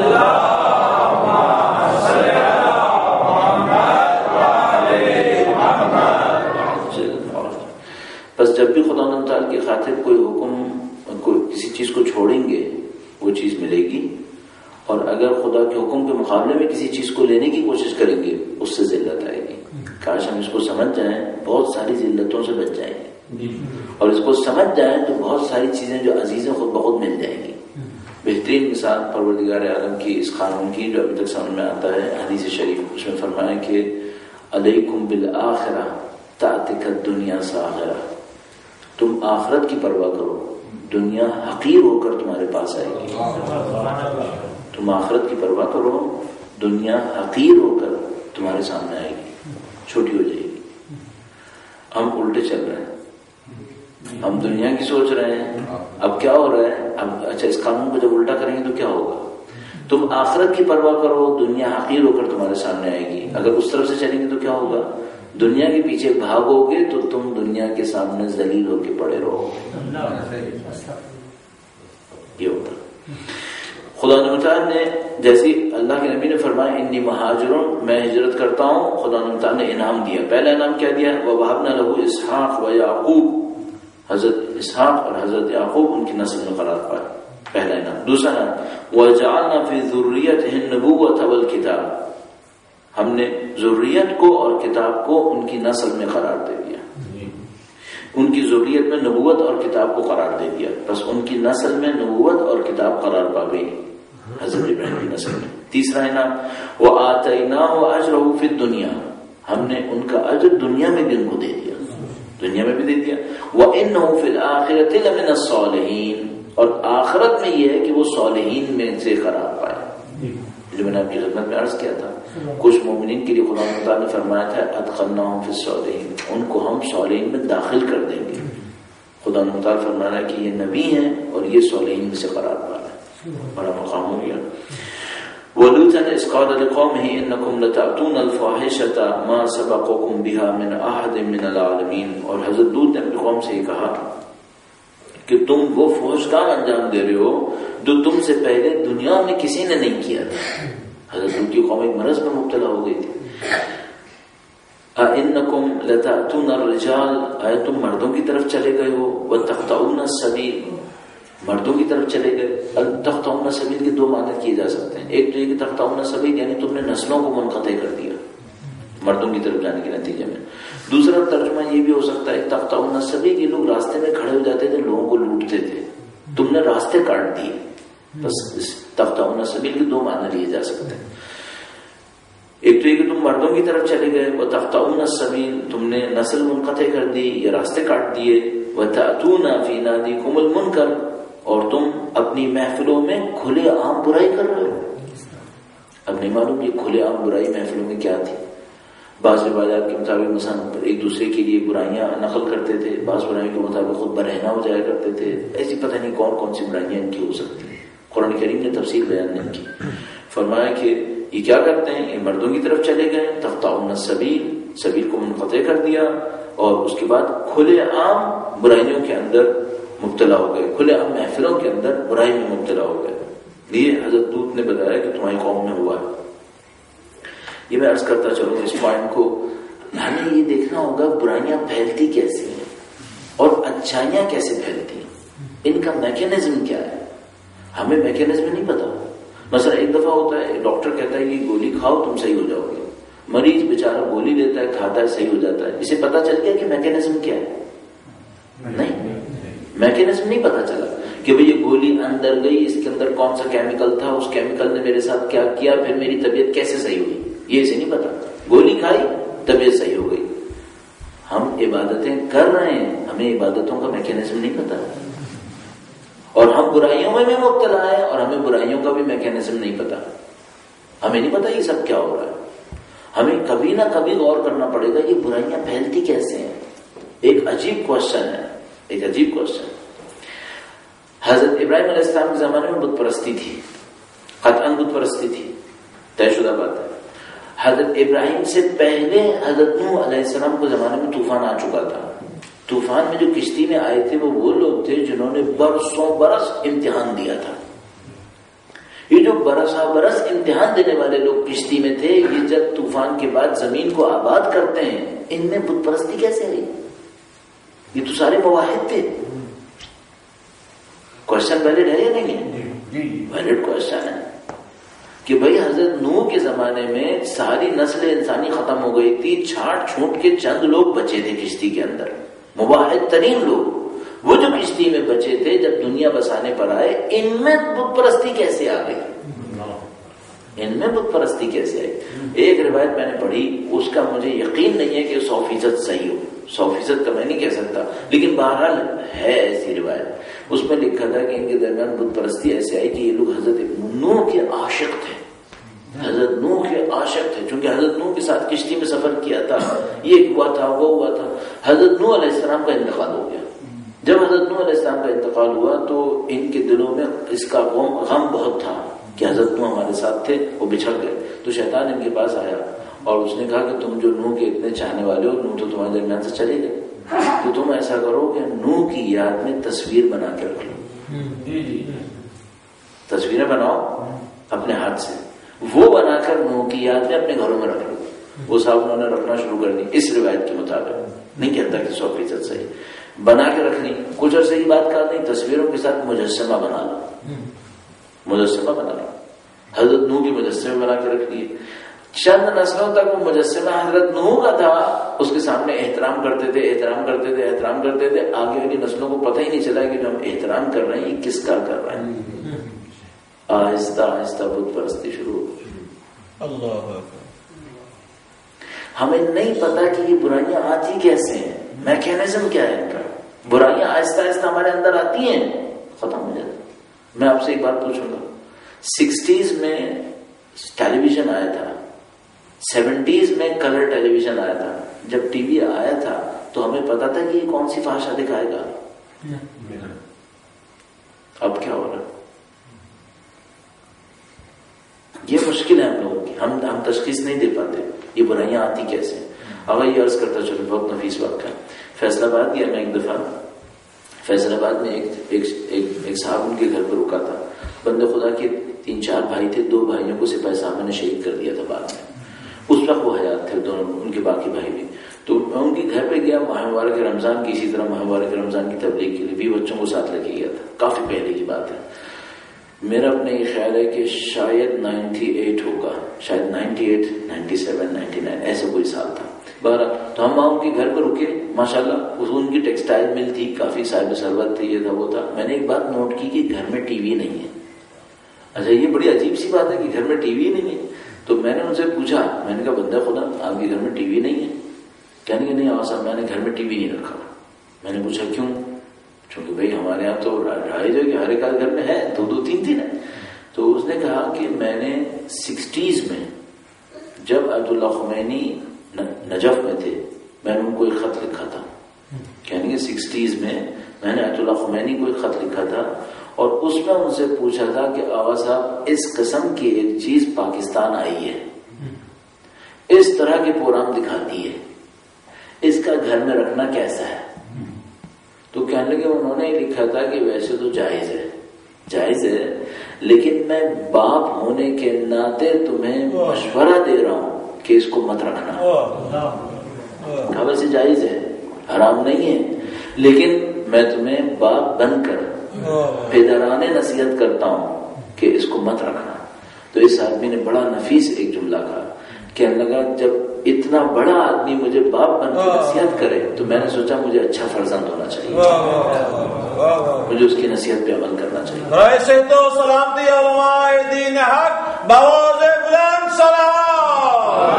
بس جب بھی خدا تعالیٰ کی خاطر کوئی حکم کسی چیز کو چھوڑیں گے وہ چیز ملے گی، اور اگر خدا کے حکم کے مقابلے میں کسی چیز کو لینے کی کوشش کریں گے اس سے ذلت آئے گی. کاش ہم اس کو سمجھ جائیں بہت ساری ذلتوں سے بچ جائیں گے، اور اس کو سمجھ جائیں تو بہت ساری چیزیں جو عزیز ہیں خود بخود مل جائیں گی. بہترین مثال پروردگار عالم کی اس قانون کی جو ابھی تک سمجھ میں آتا ہے حدیث شریف، اس میں فرمایا کہ علیکم بالآخرہ تأتک الدنیا ساغرہ، تم آخرت کی پرواہ کرو، دنیا حقیر ہو کر تمہارے پاس آئے گی. تم آخرت کی پرواہ کرو، دنیا حقیر ہو کر تمہارے سامنے آئے گی، چھوٹی ہو جائے گی. ہم الٹے چل رہے ہیں، ہم دنیا کی سوچ رہے ہیں. اب کیا ہو رہا ہے؟ اب اچھا اس قانون کو جب الٹا کریں گے تو کیا ہوگا؟ تم آخرت کی پرواہ کرو، دنیا حقیر ہو کر تمہارے سامنے آئے گی. اگر اس طرف سے چلیں گے تو کیا ہوگا؟ دنیا کے پیچھے بھاگو گے تو تم دنیا کے سامنے ذلیل ہو کے پڑے رہو گے. یہ ہوتا خدا تعالیٰ نے جیسے اللہ کے نبی نے فرمایا انی مہاجرون، میں ہجرت کرتا ہوں. خدا تعالیٰ نے انعام دیا. پہلا انعام کیا دیا؟ وَوَهَبْنَا لَهُ اسحاق وَيَعْقُوب، حضرت اسحاق اور حضرت یعقوب ان کی نسل میں قرار پائے. پہلا انعام. دوسرا انعام وَجَعَلْنَا فِي ذُرِّيَّتِهِ النُّبُوَّةَ وَالْكِتَابَ، ہم نے ذریت کو اور کتاب کو ان کی نسل میں قرار دے دیا. ان کی ذریت میں نبوت اور کتاب کو قرار دے دیا، بس ان کی نسل میں نبوت اور کتاب قرار پا گئی حضرت ابراہیم کی نسل میں. تیسرا انعام وَآتَيْنَاهُ أَجْرَهُ فِي الدُّنْيَا، ہم نے ان کا اجر دنیا میں بھی ان کو دے دیا، دنیا میں بھی دے دیا. وَإِنَّهُ فِي الْآخِرَةِ لَمِنَ الصَّالِحِينَ، اور آخرت میں یہ ہے کہ وہ صالحین میں سے قرار پائے. جو میں نے آپ کی خدمت میں عرض کیا تھا، کچھ مومنین کے لیے خدا تعالیٰ نے فرمایا تھا ادخلناہم فی الصالحین، ان کو ہم صالحین میں داخل کر دیں گے. خدا تعالیٰ فرما رہا ہے کہ یہ نبی ہیں اور یہ صالحین میں سے قرار پا رہا ہے. بڑا مقام ہو گیا. وَلُوطًا إِذْ قَالَ لِقَوْمِهِ إِنَّكُمْ لَتَأْتُونَ الْفَاحِشَةَ مَا سَبَقَكُمْ بِهَا مِنْ أَحَدٍ مِنَ الْعَالَمِينَ، اور حضرت لوط نے اپنی قوم سے یہ کہا کہ تم وہ فحش کام انجام دے رہے ہو جو تم سے پہلے دنیا میں کسی نے نہیں کیا تھا. حضرت لوط کی قوم ایک مرض میں مبتلا ہو گئی تھی. أَإِنَّكُمْ لَتَأْتُونَ الرِّجَالَ، آیا تم مردوں کی طرف چلے گئے ہو؟ وَتَقْطَعُونَ السَّبِيلَ، مردوں کی طرف چلے گئے. تقطعون السبیل کے دو معنی کیے جا سکتے ہیں. ایک تو یہ کہ تقطعون السبیل یعنی تم نے نسلوں کو منقطع کر دیا مردوں کی طرف جانے کے نتیجے میں. دوسرا ترجمہ یہ بھی ہو سکتا ہے تقطعون السبیل، یہ لوگ راستے میں کھڑے ہو جاتے تھے، لوگوں کو لوٹتے تھے، تم نے راستے کاٹ دیے. بس تقطعون السبیل کے دو معنی لیے جا سکتے ہیں. ایک تو یہ کہ تم مردوں کی طرف چلے گئے، وتقطعون السبیل تم نے نسل منقطع کر دی یا راستے کاٹ دیے. وتأتون فی نادیکم المنکر، اور تم اپنی محفلوں میں کھلے عام برائی کر رہے ہو. اب نہیں معلوم یہ کھلے عام برائی محفلوں میں کیا تھی. بعض روایات کے مطابق مثلا ایک دوسرے کے لیے برائیاں نقل کرتے تھے، بعض برائیوں کے مطابق خود برہنہ ہو جایا کرتے تھے. ایسی پتہ نہیں کون کون سی برائیاں ان کی ہو سکتی ہیں. قرآن کریم نے تفصیل بیان نہیں کی. فرمایا کہ یہ کیا کرتے ہیں، یہ مردوں کی طرف چلے گئے، تقطعون السبیل، سبیل کو منقطع کر دیا، اور اس کے بعد کھلے عام برائیوں کے اندر مبتلا ہو گئے، کھلے عام محفلوں کے اندر برائی میں مبتلا ہو گئے. یہ حضرت لوط نے بتایا کہ تمہاری قوم میں ہوا ہے. یہ میں عرض کرتا چلوں اس پوائنٹ کو، ہمیں یہ دیکھنا ہوگا برائیاں پھیلتی کیسے ہیں اور اچھائیاں کیسے پھیلتی ہیں، ان کا میکینزم کیا ہے. ہمیں میکینزم نہیں پتا. مثلا ایک دفعہ ہوتا ہے ڈاکٹر کہتا ہے یہ گولی کھاؤ تم صحیح ہو جاؤ گے، مریض بیچارہ گولی لیتا ہے، کھاتا ہے، صحیح ہو جاتا ہے، اسے پتا چل گیا کہ میکینزم کیا ہے؟ نہیں، میکینزم نہیں پتا چلا کہ بھئی یہ گولی اندر گئی، اس کے اندر کون سا کیمیکل تھا، اس کیمیکل نے میرے ساتھ کیا کیا، پھر میری طبیعت کیسے صحیح ہوئی، یہ اسے نہیں پتا. گولی کھائی، طبیعت صحیح ہو گئی. ہم عبادتیں کر رہے ہیں، ہمیں عبادتوں کا میکینزم نہیں پتا، اور ہم برائیوں میں بھی مبتلا ہیں اور ہمیں برائیوں کا بھی میکینزم نہیں پتا. ہمیں نہیں پتا یہ سب کیا ہو رہا ہے. ہمیں کبھی نہ کبھی غور کرنا پڑے گا یہ برائیاں پھیلتی کیسے ہیں. ایک عجیب کوشچن ہے، ایک عجیب کوشچن. حضرت ابراہیم علیہ السلام کے زمانے میں بت پرستی تھی، قطعاً بت پرستی تھی، طے شدہ بات ہے. حضرت ابراہیم سے پہلے حضرت نوح علیہ السلام کے زمانے میں طوفان آ چکا تھا. طوفان میں جو کشتی میں آئے تھے وہ لوگ تھے جنہوں نے برسوں برس امتحان دیا تھا. یہ جو برس امتحان دینے والے لوگ کشتی میں تھے، یہ جب طوفان کے بعد زمین کو آباد کرتے ہیں، ان میں بت پرستی کیسے آئی؟ یہ تو سارے موحد تھے. کوشچن ویلڈ ہے یا نہیں ہے؟ ویلڈ کوشچن ہے کہ بھئی حضرت نوح کے زمانے میں ساری نسل انسانی ختم ہو گئی تھی، چھانٹ چھوٹ کے چند لوگ بچے تھے کشتی کے اندر، موحد ترین لوگ. وہ جو کشتی میں بچے تھے جب دنیا بسانے پر آئے، ان میں بت پرستی کیسے آ گئی؟ ان میں بت پرستی کیسے آئی؟ ایک روایت میں نے پڑھی، اس کا مجھے یقین نہیں ہے کہ 100% صحیح ہو، 100% کا میں نہیں کہہ سکتا، لیکن بہرحال ہے ایسی روایت. اس میں لکھا تھا کہ ان کے درمیان بت پرستی ایسے آئی کہ یہ لوگ حضرت نوح کے عاشق تھے، حضرت نوح کے عاشق تھے، چونکہ حضرت نوح کے ساتھ کشتی میں سفر کیا تھا، یہ ہوا تھا، وہ ہوا تھا. حضرت نوح علیہ السلام کا انتقال ہو گیا. جب حضرت نوح علیہ السلام کا انتقال ہوا تو ان کے دلوں میں اس کا غم بہت تھا کہ حضرت نوح ہمارے ساتھ تھے، وہ بچھڑ گئے. تو شیطان ان کے پاس آیا اور اس نے کہا کہ تم جو نوح کے اتنے چاہنے والے ہو، نوح تو تمہارے درمیان سے چلے گئے، تو تم ایسا کرو کہ نوح کی یاد میں تصویر بنا کے رکھ لو. تصویریں بناؤ اپنے ہاتھ سے، وہ بنا کر نوح کی یاد میں اپنے گھروں میں رکھ لو. وہ صاحب انہوں نے رکھنا شروع کر دی اس روایت کے مطابق، نہیں کہتا کہ 100% صحیح. بنا کے رکھ لی، کچھ عرصے کی بات کر دی، تصویروں کے ساتھ مجسمہ بنا لو، مجسمہ بنا لو. حضرت نوح کے مجسمے بنا کے رکھ لیے. چند نسلوں تک وہ مجسمہ حضرت نوح کا تھا، اس کے سامنے احترام کرتے تھے، احترام کرتے تھے، احترام کرتے تھے. آگے والی نسلوں کو پتہ ہی نہیں چلا کہ جو ہم احترام کر رہے ہیں یہ کس کا کر رہے ہیں. آہستہ آہستہ بت پرستی شروع ہو گئی. اللہ، ہمیں نہیں پتا کہ یہ برائیاں آتی کیسے ہیں، میکینزم کیا ہے ان کا. برائیاں آہستہ آہستہ ہمارے اندر آتی ہیں، ختم ہو جاتی. میں آپ سے ایک بات پوچھوں گا، 60s میں ٹیلی ویژن آیا تھا، 70s میں کلر ٹیلی ویژن آیا تھا. جب ٹی وی آیا تھا تو ہمیں پتا تھا کہ یہ کون سی فحاشا دکھائے گا. اب کیا ہو رہا ہے؟ یہ مشکل ہے ہم لوگوں کی، ہم تشخیص نہیں دے پاتے یہ برائیاں آتی کیسے. اگر یہ عرض کرتا چلو، بہت نفیس وقت ہے. فیصل آباد گیا میں ایک دفعہ. فیصل آباد میں ایک صاحب ان کے گھر پر رکا تھا. بندے خدا کے 3-4 بھائی تھے، 2 بھائیوں کو سپاہی صاحب نے شہید کر دیا تھا بعد میں. اس وقت وہ حیات تھے دونوں، ان کے باقی بھائی بھی. تو میں ان کے گھر پہ گیا ماہ مبارک رمضان کی، اسی طرح ماہ مبارک رمضان کی تبلیغ کے لیے 20 بچوں کو ساتھ لے کے گیا تھا. کافی پہلے کی بات ہے. میرا اپنا یہ خیال ہے کہ شاید 98 ہوگا، شاید 98، 97، 99 ایسا کوئی سال تھا. تو ہم ان کے گھر پر رکے. ماشاءاللہ ان کی ٹیکسٹائل مل تھی، کافی صاحب ثروت تھے، یہ تھا وہ تھا. میں نے ایک بات نوٹ کی کہ گھر میں ٹی وی نہیں ہے. اچھا یہ بڑی عجیب سی بات ہے کہ گھر میں ٹی وی نہیں ہے. تو میں نے ان سے پوچھا، میں نے کہا بندہ خدا آپ کے گھر میں ٹی وی نہیں ہے؟ کہنے کہ نہیں آواز صاحب میں نے گھر میں ٹی وی نہیں رکھا. میں نے پوچھا کیوں؟ چونکہ بھائی ہمارے یہاں تو رائج ہے کہ ہر ایک گھر میں ہے، 2-2 3-3 ہے. تو اس نے کہا کہ میں نے 60s میں جب آیت اللہ خمینی نجف میں تھے، میں نے ان کو ایک خط لکھا تھا. کہنے کہ 60s میں نے آیت اللہ خمینی کو ایک خط لکھا تھا اور اس میں ان سے پوچھا تھا کہ آغا صاحب اس قسم کی ایک چیز پاکستان آئی ہے، اس طرح کے پروگرام دکھاتی ہے، اس کا گھر میں رکھنا کیسا ہے؟ تو کہنے لگے انہوں نے لکھا تھا کہ ویسے تو جائز ہے، جائز ہے، لیکن میں باپ ہونے کے ناطے تمہیں مشورہ دے رہا ہوں کہ اس کو مت رکھنا. کہا ویسے جائز ہے، حرام نہیں ہے، لیکن میں تمہیں باپ بن کر پیدرانے نصیحت کرتا ہوں کہ اس کو مت رکھنا. تو اس آدمی نے بڑا نفیس ایک جملہ کہا کہنے لگا جب اتنا بڑا آدمی مجھے باپ بن کے نصیحت کرے تو میں نے سوچا مجھے اچھا فرزند ہونا چاہیے، مجھے اس کی نصیحت پہ عمل کرنا چاہیے۔ ایسے تو سلامتی علماء دین حق بواز بلند سلام۔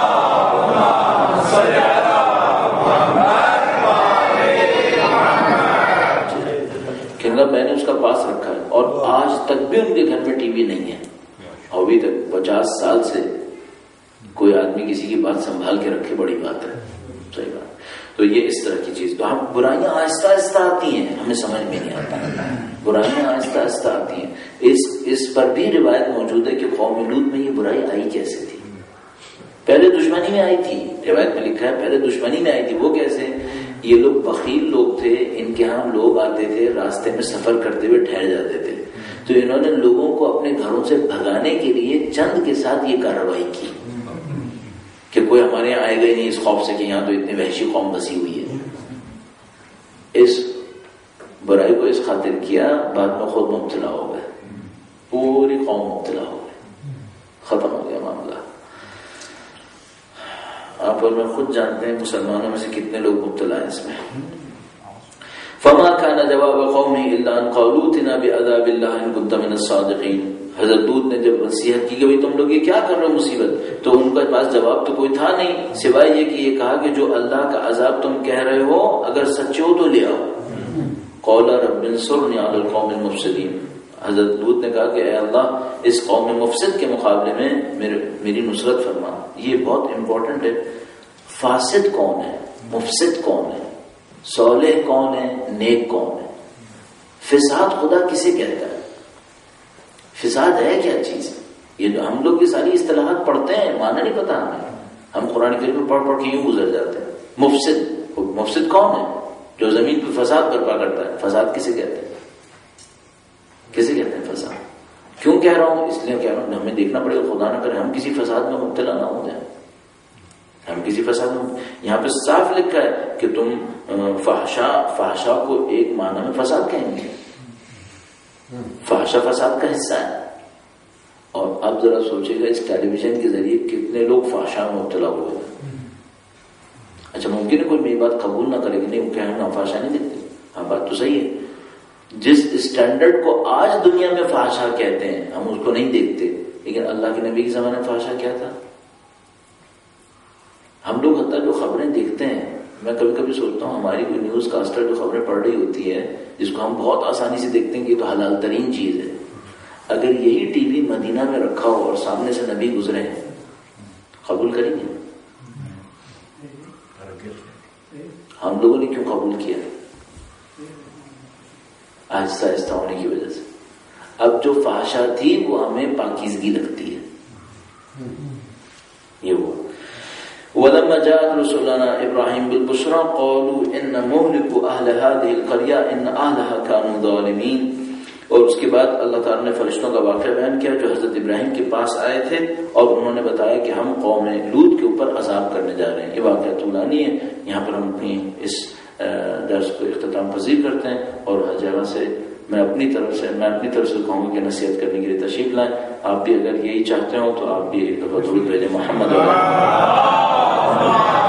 کہنے لگا میں نے اس کا پاس رکھا ہے اور آج تک بھی ان کے گھر میں ٹی وی نہیں ہے، ابھی تک 50 سال سے کوئی آدمی کسی کی بات سنبھال کے رکھے، بڑی بات ہے، صحیح بات۔ تو یہ اس طرح کی چیز، تو ہم برائیاں آہستہ آہستہ آتی ہیں، ہمیں سمجھ میں نہیں آتا، برائیاں آہستہ آہستہ آتی ہیں۔ اس پر بھی روایت موجود ہے کہ قوم لوط میں یہ برائی آئی کیسے تھی۔ پہلے دشمنی میں آئی تھی، روایت میں لکھا ہے پہلے دشمنی میں آئی تھی۔ وہ کیسے؟ یہ لوگ بخیل لوگ تھے، ان کے ہاں لوگ آتے تھے، راستے میں سفر کرتے ہوئے ٹھہر جاتے تھے، تو انہوں نے لوگوں کو اپنے گھروں سے بھگانے کے لیے چند کے ساتھ یہ کارروائی کی کہ کوئی ہمارے یہاں آئے گا ہی نہیں، اس خوف سے کہ یہاں تو اتنی وحشی قوم بسی ہوئی ہے۔ اس برائی کو اس خاطر کیا، بعد میں خود مبتلا ہو گئے، پوری قوم مبتلا ہو گئی، ختم ہو گیا معاملہ۔ آپ اور میں خود جانتے ہیں مسلمانوں میں سے کتنے لوگ مبتلا ہیں اس میں۔ فما كان جواب قومه الا ان قالوا ائتنا بعذاب الله ان كنت من الصادقين۔ حضرت لوط نے جب نصیحت کی کہ بھئی تم لوگ یہ کیا کر رہے ہو مصیبت، تو ان کے پاس جواب تو کوئی تھا نہیں سوائے یہ کہ یہ کہا کہ جو اللہ کا عذاب تم کہہ رہے ہو اگر سچے ہو تو لے آؤ۔ قال رب انصرني على القوم المفسدين۔ حضرت لوط نے کہا کہ اے اللہ اس قوم مفسد کے مقابلے میں میری نصرت فرما۔ یہ بہت امپورٹنٹ ہے، فاسد کون ہے، مفسد کون ہے، صالح کون ہے، نیک کون ہے۔ فساد خدا کسے کہتا ہے؟ فساد ہے کیا چیز؟ یہ جو ہم لوگ یہ ساری اصطلاحات پڑھتے ہیں، معنی نہیں پتا ہمیں، ہم قرآن کریم میں پڑھ کے یوں گزر جاتے ہیں۔ مفسد کون ہے؟ جو زمین پہ فساد برپا کرتا ہے۔ فساد کسے کہتے ہیں؟ کسے کہتے ہیں فساد؟ کیوں کہہ رہا ہوں؟ اس لیے کہہ رہا ہوں ہمیں دیکھنا پڑے گا خدا نہ کرے ہم کسی فساد میں مبتلا نہ ہو جائیں، ہم کسی فساد میں۔ یہاں پہ صاف لکھا ہے کہ تم فحشا کو ایک معنی میں فساد کہیں گے، فحشا فساد کا حصہ ہے۔ اور اب ذرا سوچے گا اس ٹیلی ویژن کے ذریعے کتنے لوگ فحشا میں مبتلا ہوئے ہیں۔ اچھا ممکن ہے کوئی میری بات قبول نہ کرے کہ نہیں وہ کیا ہم فحشا نہیں دیکھتے، ہاں بات تو صحیح ہے۔ جس اسٹینڈرڈ کو آج دنیا میں فحشا کہتے ہیں ہم اس کو نہیں دیکھتے، لیکن اللہ کے نبی کے زمانے میں فحشا کیا تھا؟ ہم لوگ حتیٰ جو خبریں دیکھتے ہیں، میں کبھی کبھی سوچتا ہوں ہماری کوئی نیوز کاسٹر جو خبریں پڑھ رہی ہوتی ہے جس کو ہم بہت آسانی سے دیکھتے ہیں کہ یہ تو حلال ترین چیز ہے، اگر یہی ٹی وی مدینہ میں رکھا ہو اور سامنے سے نبی گزرے ہیں قبول کریں گے؟ ہم لوگوں نے کیوں قبول کیا؟ آہستہ آہستہ ہونے کی وجہ سے۔ اب جو فحشا تھی وہ ہمیں پاکیزگی لگتی ہے، یہ وہ وَلَمَّا جَاءَتْ رُسُلُنَا إِبْرَاهِيمَ بِالْبُشْرَىٰ قَالُوا إِنَّ مُهْلِكُ أَهْلَ هَٰذِهِ الْقَرْيَةِ إِنَّ أَهْلَهَا كَانُوا ظَالِمِينَ۔ اور اس کے بعد اللہ تعالیٰ نے فرشتوں کا واقعہ بیان کیا جو حضرت ابراہیم کے پاس آئے تھے اور انہوں نے بتایا کہ ہم قوم لوط کے اوپر عذاب کرنے جا رہے ہیں۔ یہ واقعہ طولانی ہے، یہاں پر ہم اپنی اس درس کو اختتام پذیر کرتے ہیں، اور ہر جگہ سے میں اپنی طرف سے کہوں گا کہ نصیحت کرنے کے لیے تشریف لائیں۔ آپ بھی اگر یہی چاہتے ہو تو آپ بھی ایک دفعہ درود بھیجیں محمد